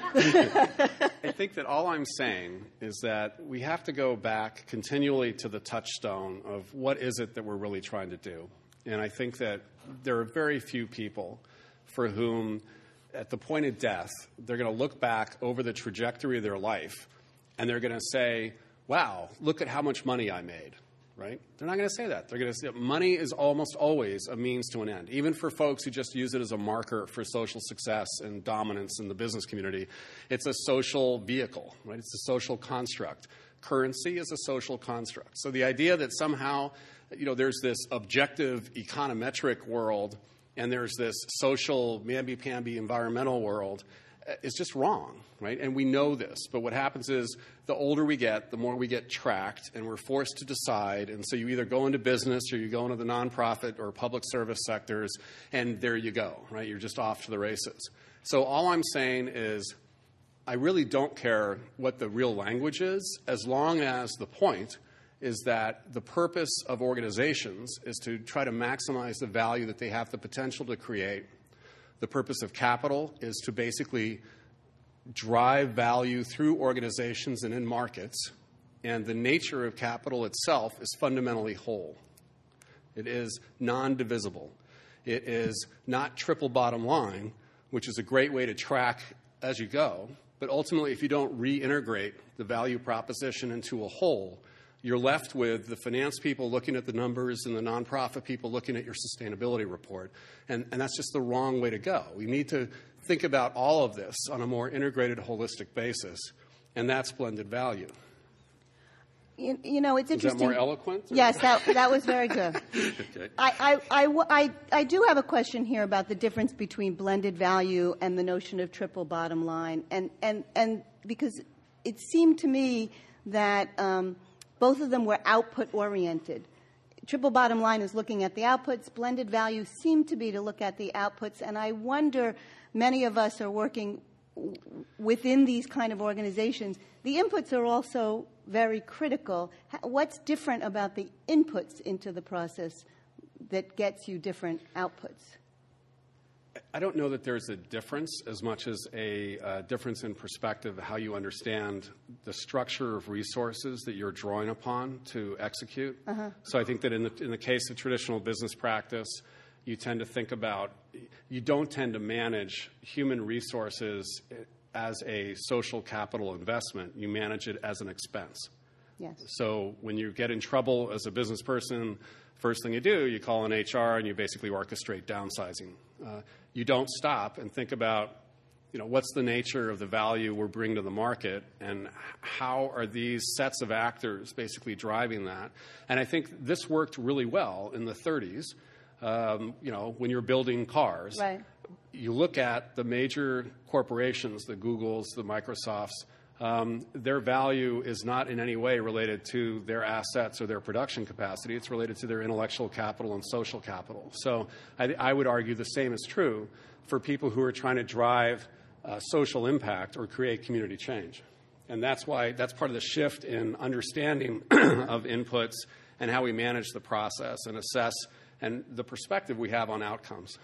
I think that all I'm saying is that we have to go back continually to the touchstone of what is it that we're really trying to do. And I think that there are very few people for whom, at the point of death, they're going to look back over the trajectory of their life and they're going to say, wow, look at how much money I made. Right? They're not going to say that. They're going to say money is almost always a means to an end. Even for folks who just use it as a marker for social success and dominance in the business community, it's a social vehicle, right? It's a social construct. Currency is a social construct. So the idea that somehow, you know, there's this objective econometric world and there's this social mamby-pamby environmental world is just wrong, right? And we know this. But what happens is the older we get, the more we get tracked, and we're forced to decide. And so you either go into business or you go into the nonprofit or public service sectors, and there you go, right? You're just off to the races. So all I'm saying is I really don't care what the real language is, as long as the point is that the purpose of organizations is to try to maximize the value that they have the potential to create. The purpose of capital is to basically drive value through organizations and in markets. And the nature of capital itself is fundamentally whole. It is non-divisible. It is not triple bottom line, which is a great way to track as you go. But ultimately, if you don't reintegrate the value proposition into a whole, you're left with the finance people looking at the numbers and the nonprofit people looking at your sustainability report. And, and that's just the wrong way to go. We need to think about all of this on a more integrated, holistic basis, and that's blended value. You, you know, it's interesting. Is that more eloquent? Or? Yes, that, that was very good. Okay. I, I, I, I, I do have a question here about the difference between blended value and the notion of triple bottom line. And, and, and because it seemed to me that um, both of them were output-oriented. Triple bottom line is looking at the outputs. Blended value seemed to be to look at the outputs. And I wonder, many of us are working w- within these kind of organizations. The inputs are also very critical. What's different about the inputs into the process that gets you different outputs? I don't know that there's a difference as much as a uh, difference in perspective of how you understand the structure of resources that you're drawing upon to execute. Uh-huh. So I think that in the, in the case of traditional business practice, you tend to think about, you don't tend to manage human resources as a social capital investment. You manage it as an expense. Yes. So when you get in trouble as a business person, first thing you do, you call an H R and you basically orchestrate downsizing. Uh, you don't stop and think about, you know, what's the nature of the value we're bringing to the market, and how are these sets of actors basically driving that? And I think this worked really well in the thirties, um, you know, when you're building cars. Right. You look at the major corporations, the Googles, the Microsofts, um, their value is not in any way related to their assets or their production capacity. It's related to their intellectual capital and social capital. So I, I would argue the same is true for people who are trying to drive uh, social impact or create community change. And that's why that's part of the shift in understanding of inputs and how we manage the process and assess and the perspective we have on outcomes.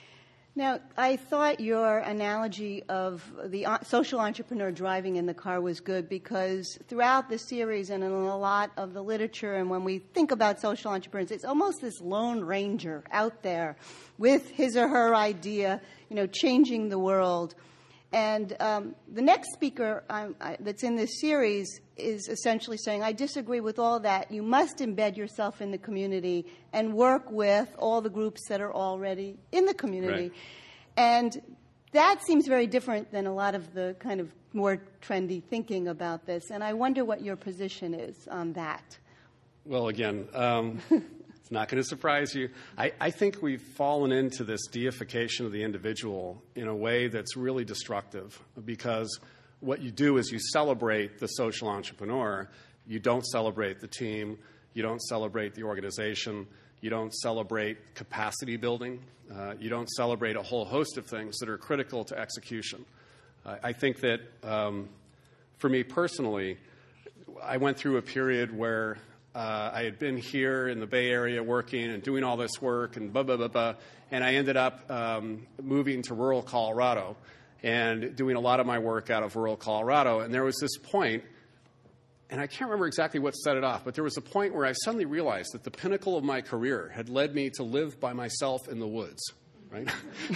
Now, I thought your analogy of the social entrepreneur driving in the car was good, because throughout the series and in a lot of the literature, and when we think about social entrepreneurs, it's almost this lone ranger out there with his or her idea, you know, changing the world. And um, the next speaker um, I, that's in this series is essentially saying, I disagree with all that. You must embed yourself in the community and work with all the groups that are already in the community. Right. And that seems very different than a lot of the kind of more trendy thinking about this. And I wonder what your position is on that. Well, again, um, it's not going to surprise you. I, I think we've fallen into this deification of the individual in a way that's really destructive, because what you do is you celebrate the social entrepreneur. You don't celebrate the team. You don't celebrate the organization. You don't celebrate capacity building. Uh, you don't celebrate a whole host of things that are critical to execution. Uh, I think that, um, for me personally, I went through a period where uh, I had been here in the Bay Area working and doing all this work and blah, blah, blah, blah, and I ended up um, moving to rural Colorado and doing a lot of my work out of rural Colorado. And there was this point, and I can't remember exactly what set it off, but there was a point where I suddenly realized that the pinnacle of my career had led me to live by myself in the woods, right?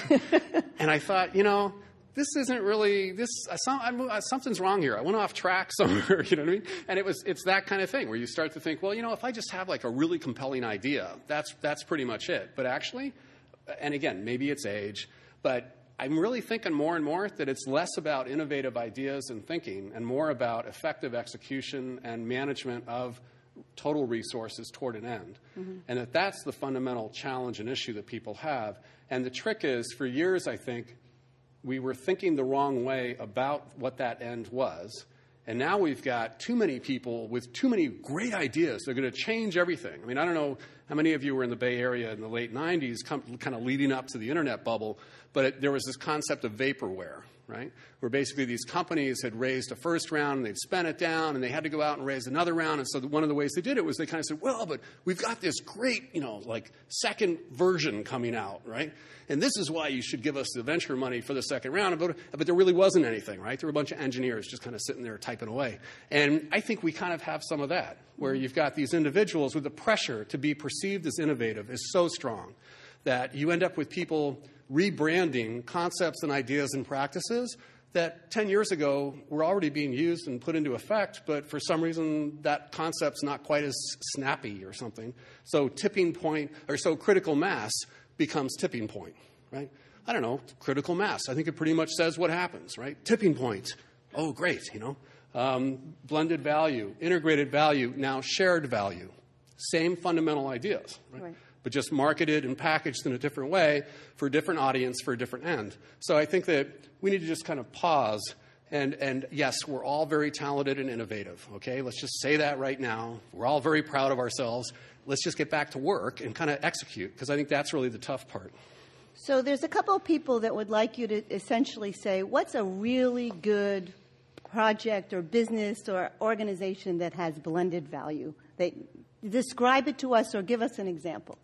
And I thought, you know, this isn't really, this, I, something's wrong here. I went off track somewhere, you know what I mean? And it was, it's that kind of thing where you start to think, well, you know, if I just have like a really compelling idea, that's, that's pretty much it. But actually, and again, maybe it's age, but I'm really thinking more and more that it's less about innovative ideas and thinking and more about effective execution and management of total resources toward an end. Mm-hmm. And that that's the fundamental challenge and issue that people have. And the trick is, for years, I think, we were thinking the wrong way about what that end was. And now we've got too many people with too many great ideas. They're going to change everything. I mean, I don't know how many of you were in the Bay Area in the late nineties, kind of leading up to the internet bubble, but it, there was this concept of vaporware, right, where basically these companies had raised a first round and they'd spent it down and they had to go out and raise another round. And so the, one of the ways they did it was they kind of said, well, but we've got this great, you know, like second version coming out, right? And this is why you should give us the venture money for the second round. But, but there really wasn't anything, right? There were a bunch of engineers just kind of sitting there typing away. And I think we kind of have some of that, where you've got these individuals with the pressure to be perceived as innovative is so strong that you end up with people rebranding concepts and ideas and practices that ten years ago were already being used and put into effect, but for some reason that concept's not quite as snappy or something. So tipping point, or so critical mass becomes tipping point, right? I don't know, critical mass. I think it pretty much says what happens, right? Tipping point. Oh, great, you know. Um, blended value, integrated value, now shared value. Same fundamental ideas, right? Right. But just marketed and packaged in a different way for a different audience, for a different end. So I think that we need to just kind of pause. And, and yes, we're all very talented and innovative, okay? Let's just say that right now. We're all very proud of ourselves. Let's just get back to work and kind of execute, because I think that's really the tough part. So there's a couple of people that would like you to essentially say, what's a really good project or business or organization that has blended value? They, describe it to us or give us an example.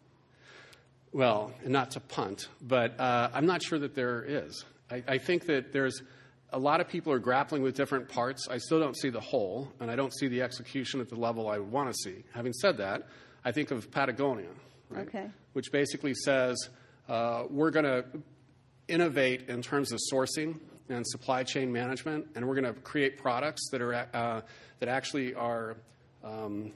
Well, not to punt, but uh, I'm not sure that there is. I, I think that there's a lot of people are grappling with different parts. I still don't see the whole, and I don't see the execution at the level I would want to see. Having said that, I think of Patagonia, right? Okay. Which basically says uh, we're going to innovate in terms of sourcing and supply chain management, and we're going to create products that are uh, that actually are um,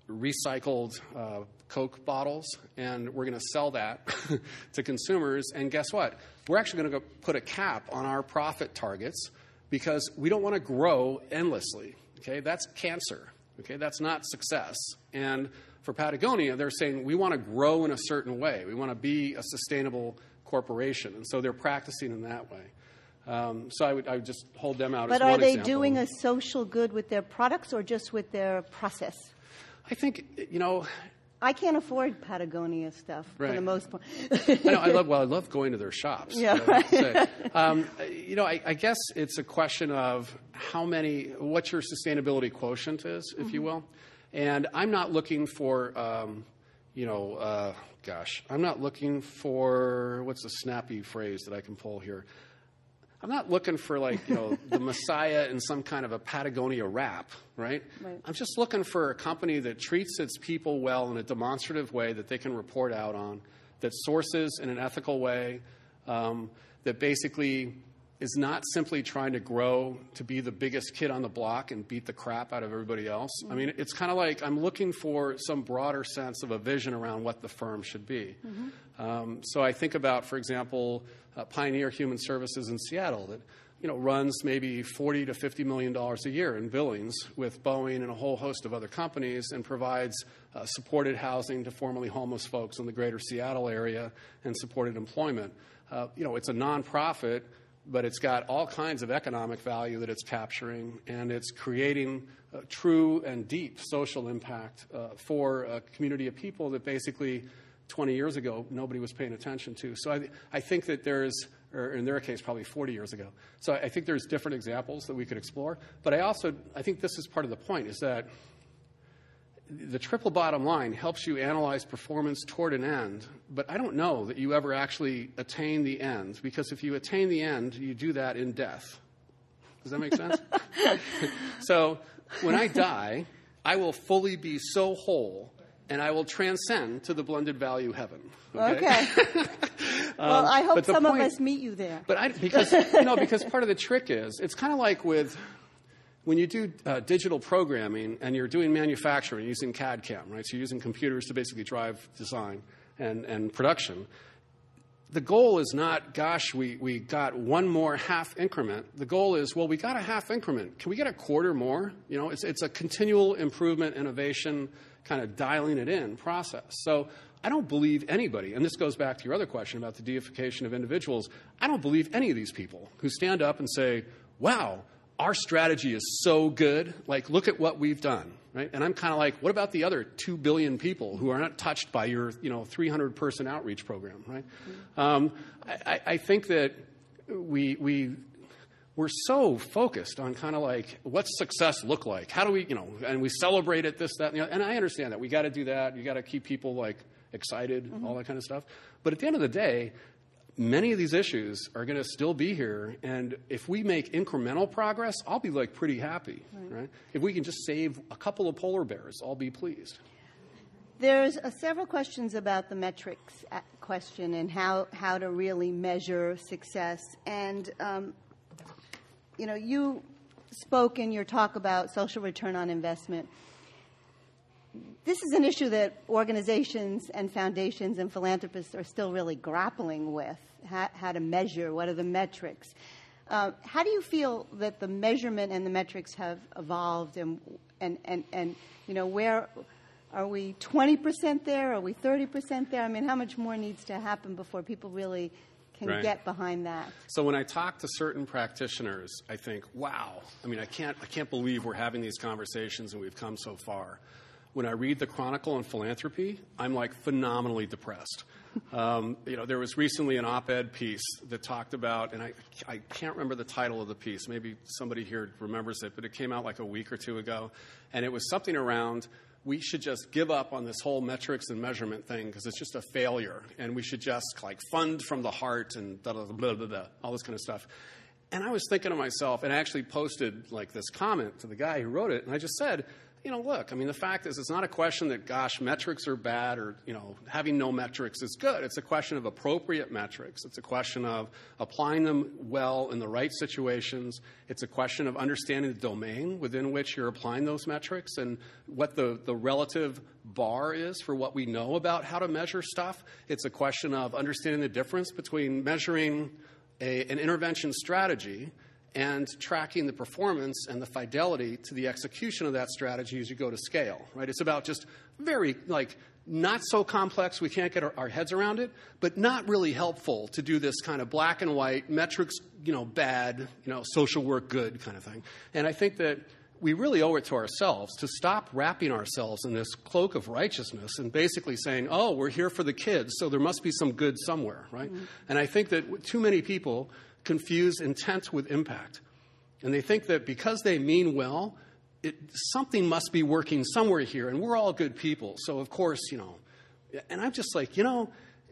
recycled uh, Coke bottles, and we're going to sell that to consumers. And guess what? We're actually going to go put a cap on our profit targets because we don't want to grow endlessly. Okay, that's cancer. Okay, that's not success. And for Patagonia, they're saying we want to grow in a certain way. We want to be a sustainable corporation, and so they're practicing in that way. Um, so I would, I would just hold them out but as one example. But are they doing a social good with their products or just with their process? I think, you know... I can't afford Patagonia stuff right. for the most part. I know, I love, well, I love going to their shops. Yeah, right. um, you know, I, I guess it's a question of how many, what your sustainability quotient is, if mm-hmm. you will. And I'm not looking for, um, you know, uh, gosh, I'm not looking for, what's the snappy phrase that I can pull here? I'm not looking for, like, you know, the Messiah in some kind of a Patagonia wrap, right? right? I'm just looking for a company that treats its people well in a demonstrative way that they can report out on, that sources in an ethical way, um, that basically is not simply trying to grow to be the biggest kid on the block and beat the crap out of everybody else. Mm-hmm. I mean, it's kind of like I'm looking for some broader sense of a vision around what the firm should be. Mm-hmm. Um, so I think about, for example, uh, Pioneer Human Services in Seattle that, you know, runs maybe forty to fifty million dollars a year in billings with Boeing and a whole host of other companies, and provides uh, supported housing to formerly homeless folks in the greater Seattle area and supported employment. Uh, you know, it's a nonprofit, but it's got all kinds of economic value that it's capturing, and it's creating uh, true and deep social impact uh, for a community of people that basically twenty years ago nobody was paying attention to. So I, th- I think that there's, or in their case, probably forty years ago. So I, I think there's different examples that we could explore. But I also, I think this is part of the point, is that the triple bottom line helps you analyze performance toward an end, but I don't know that you ever actually attain the end, because if you attain the end, you do that in death. Does that make sense? So when I die, I will fully be so whole, and I will transcend to the blended value heaven. Okay. okay. um, well, I hope some point, of us meet you there. But I, because you know, because part of the trick is, it's kind of like with when you do uh, digital programming and you're doing manufacturing using C A D C A M, right? So you're using computers to basically drive design and, and production. The goal is not, gosh, we, we got one more half increment. The goal is, well, we got a half increment. Can we get a quarter more? You know, it's, it's a continual improvement, innovation, kind of dialing it in process. So I don't believe anybody, and this goes back to your other question about the deification of individuals, I don't believe any of these people who stand up and say, wow, our strategy is so good, like, look at what we've done, right? And I'm kind of like, what about the other two billion people who are not touched by your, you know, three hundred person outreach program, right? Mm-hmm. Um, I, I think that we, we, we're so focused on kind of like, what's success look like? How do we, you know, and we celebrate it, this, that, and the other. And I understand that. We got to do that. You got to keep people, like, excited, mm-hmm. all that kind of stuff. But at the end of the day, many of these issues are going to still be here, and if we make incremental progress, I'll be, like, pretty happy, right? right? If we can just save a couple of polar bears, I'll be pleased. There's uh, several questions about the metrics question and how, how to really measure success. And, um, you know, you spoke in your talk about social return on investment. This is an issue that organizations and foundations and philanthropists are still really grappling with, how, how to measure, what are the metrics. Uh, how do you feel that the measurement and the metrics have evolved, and, and, and, and you know, where are we twenty percent there? Are we thirty percent there? I mean, how much more needs to happen before people really can right. get behind that? So when I talk to certain practitioners, I think, wow, I mean, I can't, I can't believe we're having these conversations and we've come so far. When I read the Chronicle on philanthropy, I'm, like, phenomenally depressed. Um, you know, there was recently an op-ed piece that talked about, and I, I can't remember the title of the piece. Maybe somebody here remembers it, but it came out like a week or two ago. And it was something around, we should just give up on this whole metrics and measurement thing because it's just a failure. And we should just, like, fund from the heart and blah, blah, blah, blah, blah, all this kind of stuff. And I was thinking to myself, and I actually posted, like, this comment to the guy who wrote it, and I just said, you know, look, I mean, the fact is it's not a question that, gosh, metrics are bad or, you know, having no metrics is good. It's a question of appropriate metrics. It's a question of applying them well in the right situations. It's a question of understanding the domain within which you're applying those metrics and what the, the relative bar is for what we know about how to measure stuff. It's a question of understanding the difference between measuring a, an intervention strategy and tracking the performance and the fidelity to the execution of that strategy as you go to scale, right? It's about just very, like, not so complex we can't get our, our heads around it, but not really helpful to do this kind of black and white, metrics, you know, bad, you know, social work good kind of thing. And I think that we really owe it to ourselves to stop wrapping ourselves in this cloak of righteousness and basically saying, oh, we're here for the kids, so there must be some good somewhere, right? Mm-hmm. And I think that too many people confuse intent with impact. And they think that because they mean well, it, something must be working somewhere here, and we're all good people. So, of course, you know, and I'm just like, you know,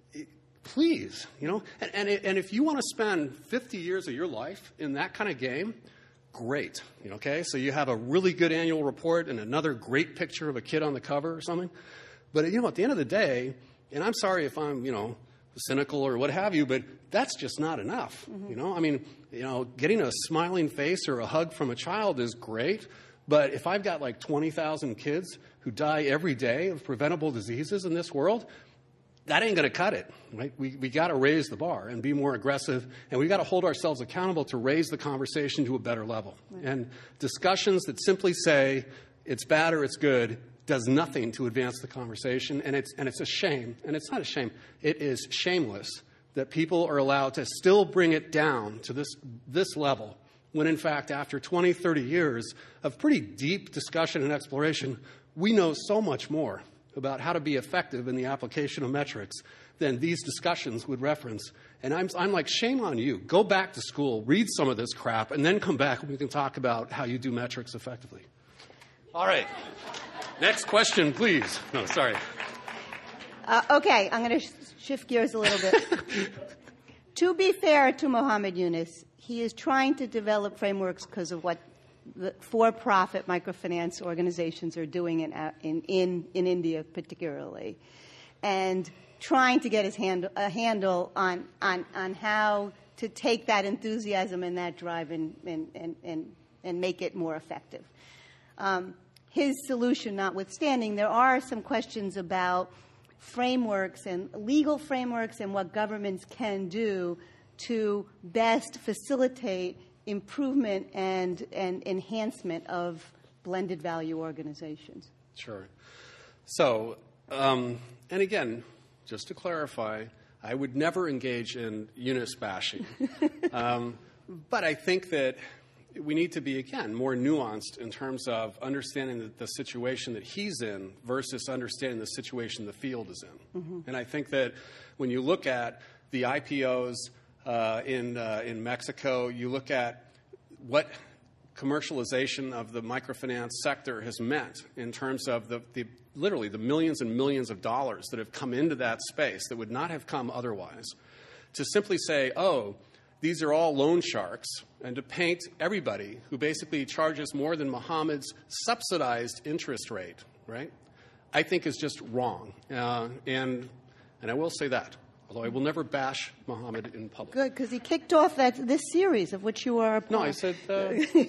please, you know, and, and, and if you want to spend fifty years of your life in that kind of game, great, okay? So you have a really good annual report and another great picture of a kid on the cover or something. But, you know, at the end of the day, and I'm sorry if I'm, you know, cynical or what have you, but that's just not enough. Mm-hmm. You know, I mean, you know, getting a smiling face or a hug from a child is great, but if I've got like twenty thousand kids who die every day of preventable diseases in this world, that ain't going to cut it, right? We we got to raise the bar and be more aggressive, and we got to hold ourselves accountable to raise the conversation to a better level. Right. And discussions that simply say it's bad or it's good does nothing to advance the conversation, and it's and it's a shame, and it's not a shame, it is shameless that people are allowed to still bring it down to this this level, when in fact, after twenty, thirty years of pretty deep discussion and exploration, we know so much more about how to be effective in the application of metrics than these discussions would reference. And I'm, I'm like, shame on you. Go back to school, read some of this crap, and then come back and we can talk about how you do metrics effectively. All right. Next question, please. No, sorry. Uh, okay, I'm going to sh- shift gears a little bit. To be fair to Muhammad Yunus, he is trying to develop frameworks because of what the for-profit microfinance organizations are doing in, in, in, in India particularly, and trying to get his hand, a handle on, on, on how to take that enthusiasm and that drive and, and, and, and, and make it more effective. Um, his solution notwithstanding, there are some questions about frameworks and legal frameworks and what governments can do to best facilitate improvement and, and enhancement of blended value organizations. Sure. So, um, and again, just to clarify, I would never engage in Yunus bashing. um, but I think that we need to be, again, more nuanced in terms of understanding the, the situation that he's in versus understanding the situation the field is in. Mm-hmm. And I think that when you look at the I P Os uh, in, uh, in Mexico, you look at what commercialization of the microfinance sector has meant in terms of the, the literally the millions and millions of dollars that have come into that space that would not have come otherwise. To simply say, oh, these are all loan sharks, and to paint everybody who basically charges more than Muhammad's subsidized interest rate, right, I think is just wrong. Uh, and and I will say that, although I will never bash Muhammad in public. Good, because he kicked off that this series of which you are a part. No, I said uh,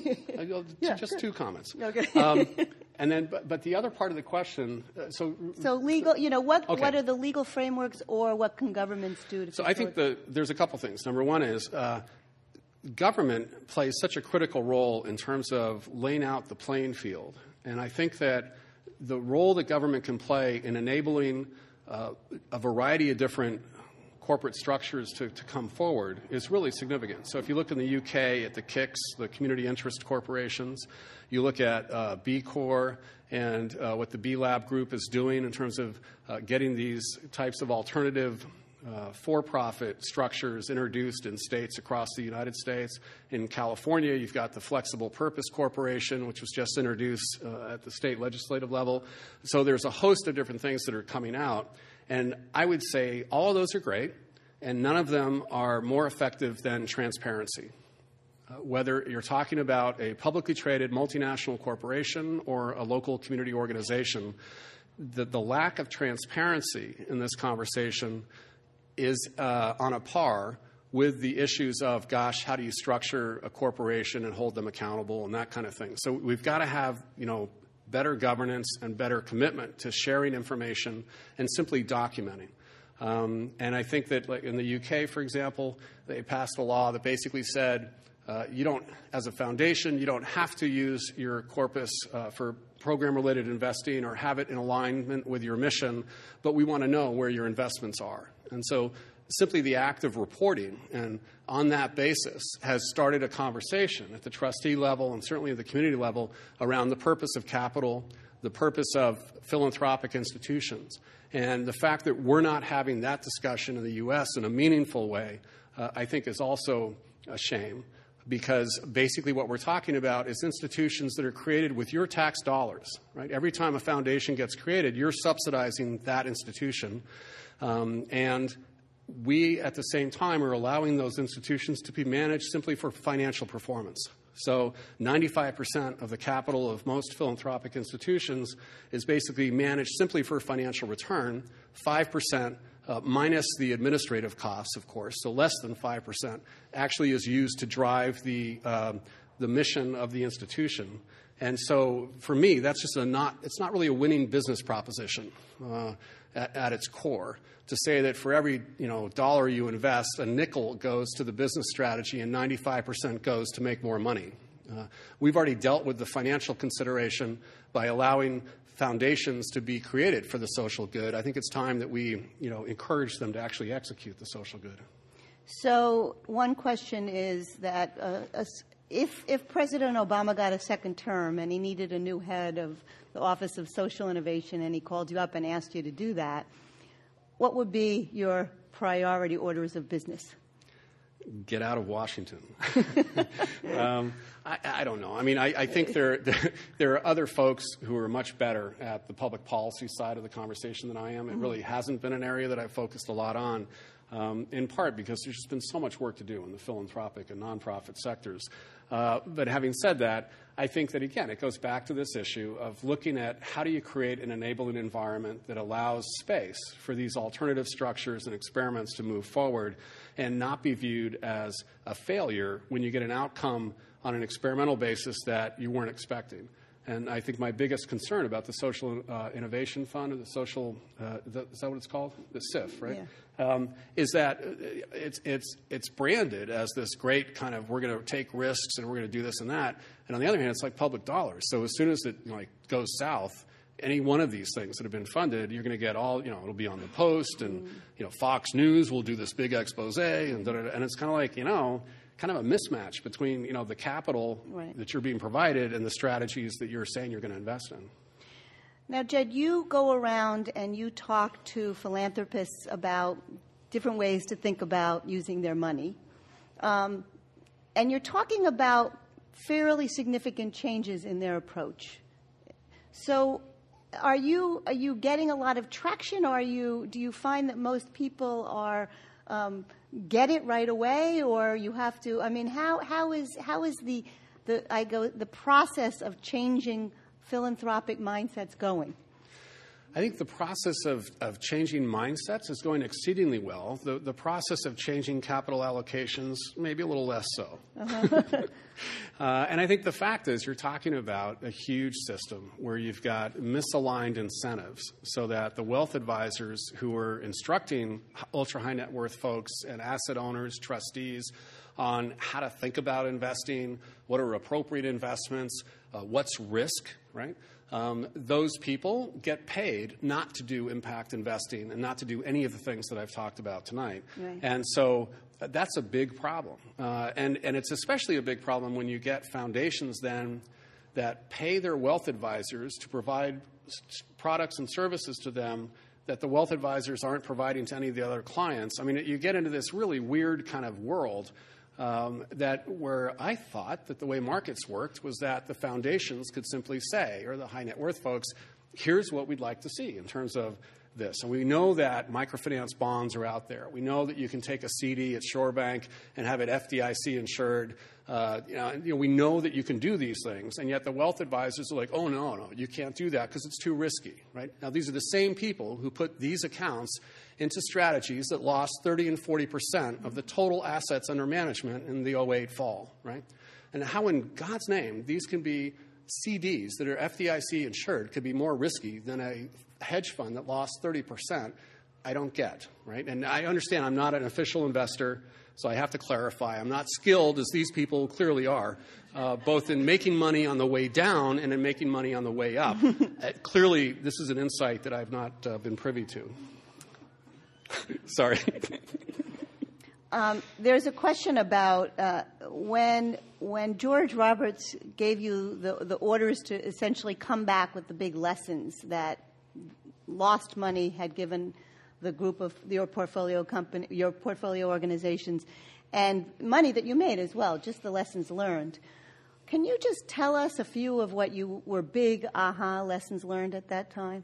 yeah, just good. Two comments. Okay. Um, and then, but, but the other part of the question, uh, so so legal, you know, what okay. what are the legal frameworks, or what can governments do to? So I think the, there's a couple things. Number one is uh, government plays such a critical role in terms of laying out the playing field, and I think that the role that government can play in enabling uh, a variety of different corporate structures to, to come forward is really significant. So if you look in the U K at the C I Cs, the community interest corporations, you look at uh, B Corp and uh, what the B Lab group is doing in terms of uh, getting these types of alternative uh, for-profit structures introduced in states across the United States. In California, you've got the Flexible Purpose Corporation, which was just introduced uh, at the state legislative level. So there's a host of different things that are coming out. And I would say all of those are great, and none of them are more effective than transparency. Uh, whether you're talking about a publicly traded multinational corporation or a local community organization, the, the lack of transparency in this conversation is uh, on a par with the issues of, gosh, how do you structure a corporation and hold them accountable and that kind of thing. So we've got to have, you know, better governance and better commitment to sharing information and simply documenting. Um, and I think that, like in the U K, for example, they passed a law that basically said uh, you don't, as a foundation, you don't have to use your corpus uh, for program-related investing or have it in alignment with your mission, but we want to know where your investments are. And so simply the act of reporting, and on that basis, has started a conversation at the trustee level and certainly at the community level around the purpose of capital, the purpose of philanthropic institutions. And the fact that we're not having that discussion in the U S in a meaningful way, uh, I think is also a shame, because basically what we're talking about is institutions that are created with your tax dollars, right? Every time a foundation gets created, you're subsidizing that institution. Um, and we, at the same time, are allowing those institutions to be managed simply for financial performance. So ninety-five percent of the capital of most philanthropic institutions is basically managed simply for financial return, five percent uh, minus the administrative costs, of course, so less than five percent, actually is used to drive the, uh, the mission of the institution. And so for me, that's just a not, it's not really a winning business proposition uh, at, at its core, to say that for every, you know, dollar you invest, a nickel goes to the business strategy and ninety-five percent goes to make more money. Uh, we've already dealt with the financial consideration by allowing foundations to be created for the social good. I think it's time that we, you know, encourage them to actually execute the social good. So one question is that uh, if, if President Obama got a second term and he needed a new head of the Office of Social Innovation and he called you up and asked you to do that, what would be your priority orders of business? Get out of Washington. um, I, I don't know. I mean, I, I think there, there there are other folks who are much better at the public policy side of the conversation than I am. It mm-hmm. really hasn't been an area that I've focused a lot on, um, in part because there's just been so much work to do in the philanthropic and nonprofit sectors. Uh, but having said that, I think that, again, it goes back to this issue of looking at how do you create an enabling environment that allows space for these alternative structures and experiments to move forward and not be viewed as a failure when you get an outcome on an experimental basis that you weren't expecting. And I think my biggest concern about the Social uh, Innovation Fund, or the Social, uh, the, is that what it's called? The S I F, right? Yeah. Um, is that it's, it's, it's branded as this great kind of, we're going to take risks and we're going to do this and that. And on the other hand, it's like public dollars. So as soon as it, you know, like goes south, any one of these things that have been funded, you're going to get all, you know, it'll be on the Post, and, you know, Fox News will do this big expose, and, and it's kind of like, you know, kind of a mismatch between, you know, the capital right. that you're being provided and the strategies that you're saying you're going to invest in. Now, Jed, you go around and you talk to philanthropists about different ways to think about using their money. Um, and you're talking about fairly significant changes in their approach. So are you are you getting a lot of traction, or are you do you find that most people are um, get it right away, or you have to, I mean, how how is how is the the I go the process of changing philanthropic mindsets going? I think the process of, of changing mindsets is going exceedingly well. The, the process of changing capital allocations, maybe a little less so. Uh-huh. uh, and I think the fact is you're talking about a huge system where you've got misaligned incentives so that the wealth advisors who are instructing ultra-high net worth folks and asset owners, trustees, on how to think about investing, what are appropriate investments, uh, what's risk, right? Um, those people get paid not to do impact investing and not to do any of the things that I've talked about tonight. Right. And so uh, that's a big problem. Uh, and, and it's especially a big problem when you get foundations then that pay their wealth advisors to provide s- products and services to them that the wealth advisors aren't providing to any of the other clients. I mean, you get into this really weird kind of world Um, that where I thought that the way markets worked was that the foundations could simply say, or the high net worth folks, here's what we'd like to see in terms of this. And we know that microfinance bonds are out there. We know that you can take a C D at Shore Bank and have it F D I C insured. Uh, you know, and, you know, we know that you can do these things, and yet the wealth advisors are like, oh, no, no, you can't do that because it's too risky, right? Now, these are the same people who put these accounts into strategies that lost thirty and forty percent of the total assets under management in the oh eight fall, right? And how in God's name these can be C Ds that are F D I C insured could be more risky than a hedge fund that lost thirty percent, I don't get, right? And I understand I'm not an official investor, so I have to clarify. I'm not skilled, as these people clearly are, uh, both in making money on the way down and in making money on the way up. uh, clearly, this is an insight that I've not uh, been privy to. Sorry. Um, there's a question about uh, when when George Roberts gave you the, the orders to essentially come back with the big lessons that lost money had given the group of your portfolio company, your portfolio organizations, and money that you made as well, just the lessons learned. Can you just tell us a few of what you were big aha lessons learned at that time?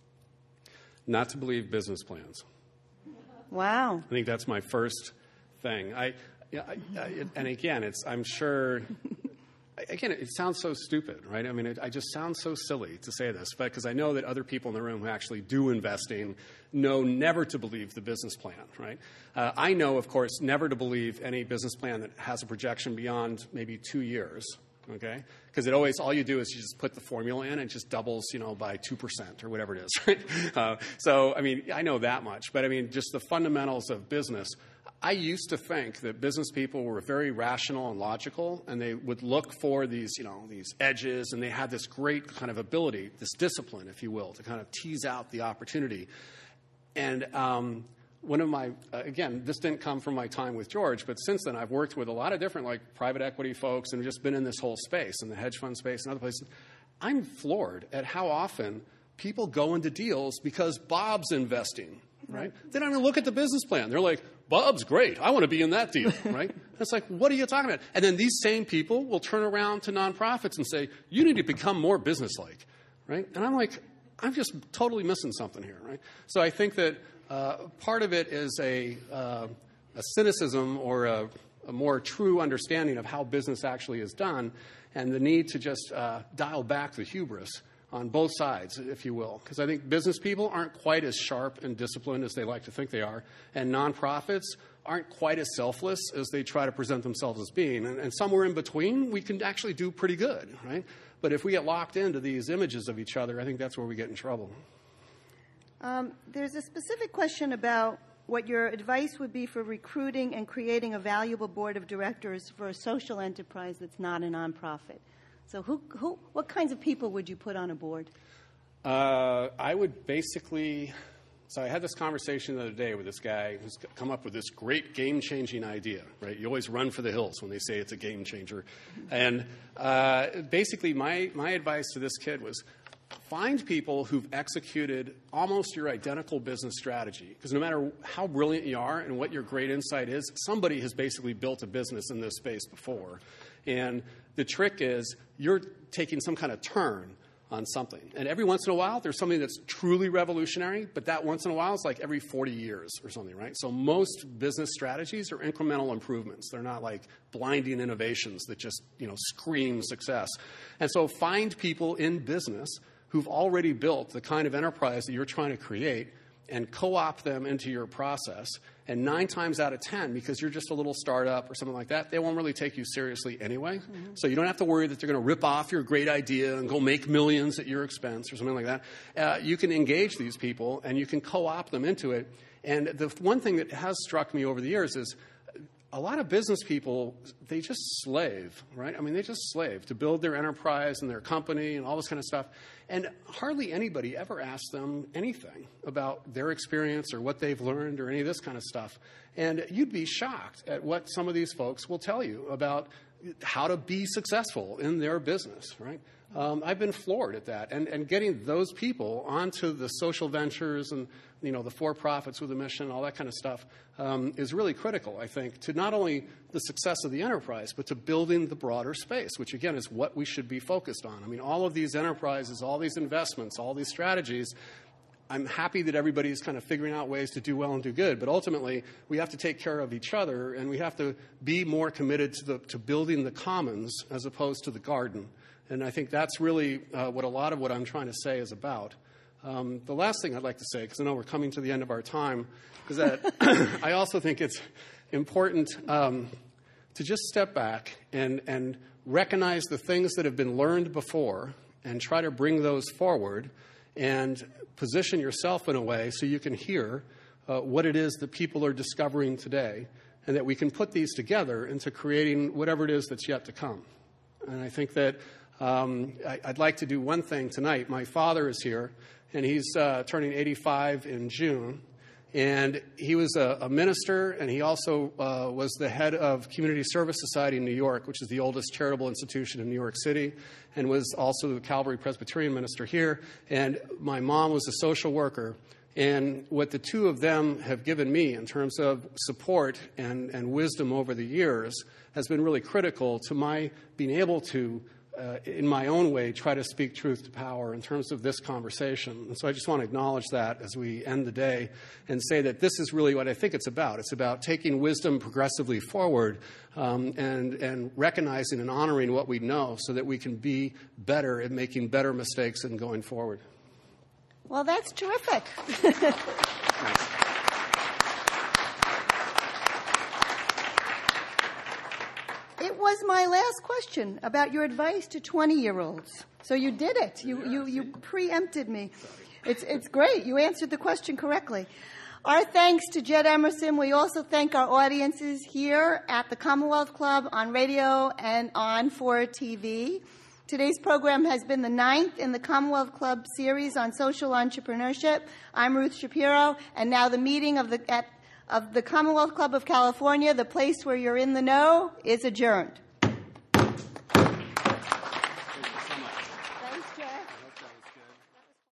Not to believe business plans. Wow. I think that's my first thing. I, yeah, I, I, and again, it's I'm sure. Again, it sounds so stupid, right? I mean, it, I just sound so silly to say this, but because I know that other people in the room who actually do investing know never to believe the business plan, right? Uh, I know, of course, never to believe any business plan that has a projection beyond maybe two years, okay? Because it always, all you do is you just put the formula in and it just doubles, you know, by two percent or whatever it is, right? Uh, so, I mean, I know that much, but I mean, just the fundamentals of business. I used to think that business people were very rational and logical, and they would look for these, you know, these edges, and they had this great kind of ability, this discipline, if you will, to kind of tease out the opportunity. And um, one of my, uh, again, this didn't come from my time with George, but since then I've worked with a lot of different, like, private equity folks and just been in this whole space, in the hedge fund space and other places. I'm floored at how often people go into deals because Bob's investing. Right? They don't even look at the business plan. They're like, Bob's great. I want to be in that deal, right? It's like, what are you talking about? And then these same people will turn around to nonprofits and say, you need to become more businesslike, right? And I'm like, I'm just totally missing something here, right? So I think that uh, part of it is a, uh, a cynicism or a, a more true understanding of how business actually is done, and the need to just uh, dial back the hubris on both sides, if you will. Because I think business people aren't quite as sharp and disciplined as they like to think they are, and nonprofits aren't quite as selfless as they try to present themselves as being. And, and somewhere in between, we can actually do pretty good, right? But if we get locked into these images of each other, I think that's where we get in trouble. Um, there's a specific question about what your advice would be for recruiting and creating a valuable board of directors for a social enterprise that's not a nonprofit. So who, who, what kinds of people would you put on a board? Uh, I would basically, so I had this conversation the other day with this guy who's come up with this great game-changing idea, right? You always run for the hills when they say it's a game changer. And uh, basically my, my advice to this kid was find people who've executed almost your identical business strategy. Because no matter how brilliant you are and what your great insight is, somebody has basically built a business in this space before. And the trick is you're taking some kind of turn on something. And every once in a while, there's something that's truly revolutionary, but that once in a while is like every forty years or something, right? So most business strategies are incremental improvements. They're not like blinding innovations that just, you know, scream success. And so find people in business who've already built the kind of enterprise that you're trying to create and co-opt them into your process. And nine times out of ten, because you're just a little startup or something like that, they won't really take you seriously anyway. Mm-hmm. So you don't have to worry that they're going to rip off your great idea and go make millions at your expense or something like that. Uh, you can engage these people and you can co-opt them into it. And the one thing that has struck me over the years is a lot of business people, they just slave, right? I mean, they just slave to build their enterprise and their company and all this kind of stuff. And hardly anybody ever asks them anything about their experience or what they've learned or any of this kind of stuff. And you'd be shocked at what some of these folks will tell you about how to be successful in their business, right? Um, I've been floored at that. And, and getting those people onto the social ventures and, you know, the for-profits with a mission, all that kind of stuff, um, is really critical, I think, to not only the success of the enterprise, but to building the broader space, which, again, is what we should be focused on. I mean, all of these enterprises, all these investments, all these strategies, I'm happy that everybody's kind of figuring out ways to do well and do good, but ultimately we have to take care of each other, and we have to be more committed to, the, to building the commons as opposed to the garden. And I think that's really uh, what a lot of what I'm trying to say is about. Um, the last thing I'd like to say, because I know we're coming to the end of our time, is that I also think it's important um, to just step back and, and recognize the things that have been learned before and try to bring those forward and position yourself in a way so you can hear uh, what it is that people are discovering today, and that we can put these together into creating whatever it is that's yet to come. And I think that um, I, I'd like to do one thing tonight. My father is here, and he's uh, turning eighty-five in June. And he was a, a minister, and he also uh, was the head of Community Service Society in New York, which is the oldest charitable institution in New York City, and was also the Calvary Presbyterian minister here. And my mom was a social worker. And what the two of them have given me in terms of support and, and wisdom over the years has been really critical to my being able to Uh, in my own way, try to speak truth to power in terms of this conversation. And so I just want to acknowledge that as we end the day and say that this is really what I think it's about. It's about taking wisdom progressively forward um, and, and recognizing and honoring what we know so that we can be better at making better mistakes and going forward. Well, that's terrific. It was my last question about your advice to twenty-year-olds. So you did it. You you, you preempted me. It's it's great. You answered the question correctly. Our thanks to Jed Emerson. We also thank our audiences here at the Commonwealth Club, on radio, and on four T V. Today's program has been the ninth in the Commonwealth Club series on social entrepreneurship. I'm Ruth Shapiro, and now the meeting of the at of the Commonwealth Club of California, the place where you're in the know, is adjourned.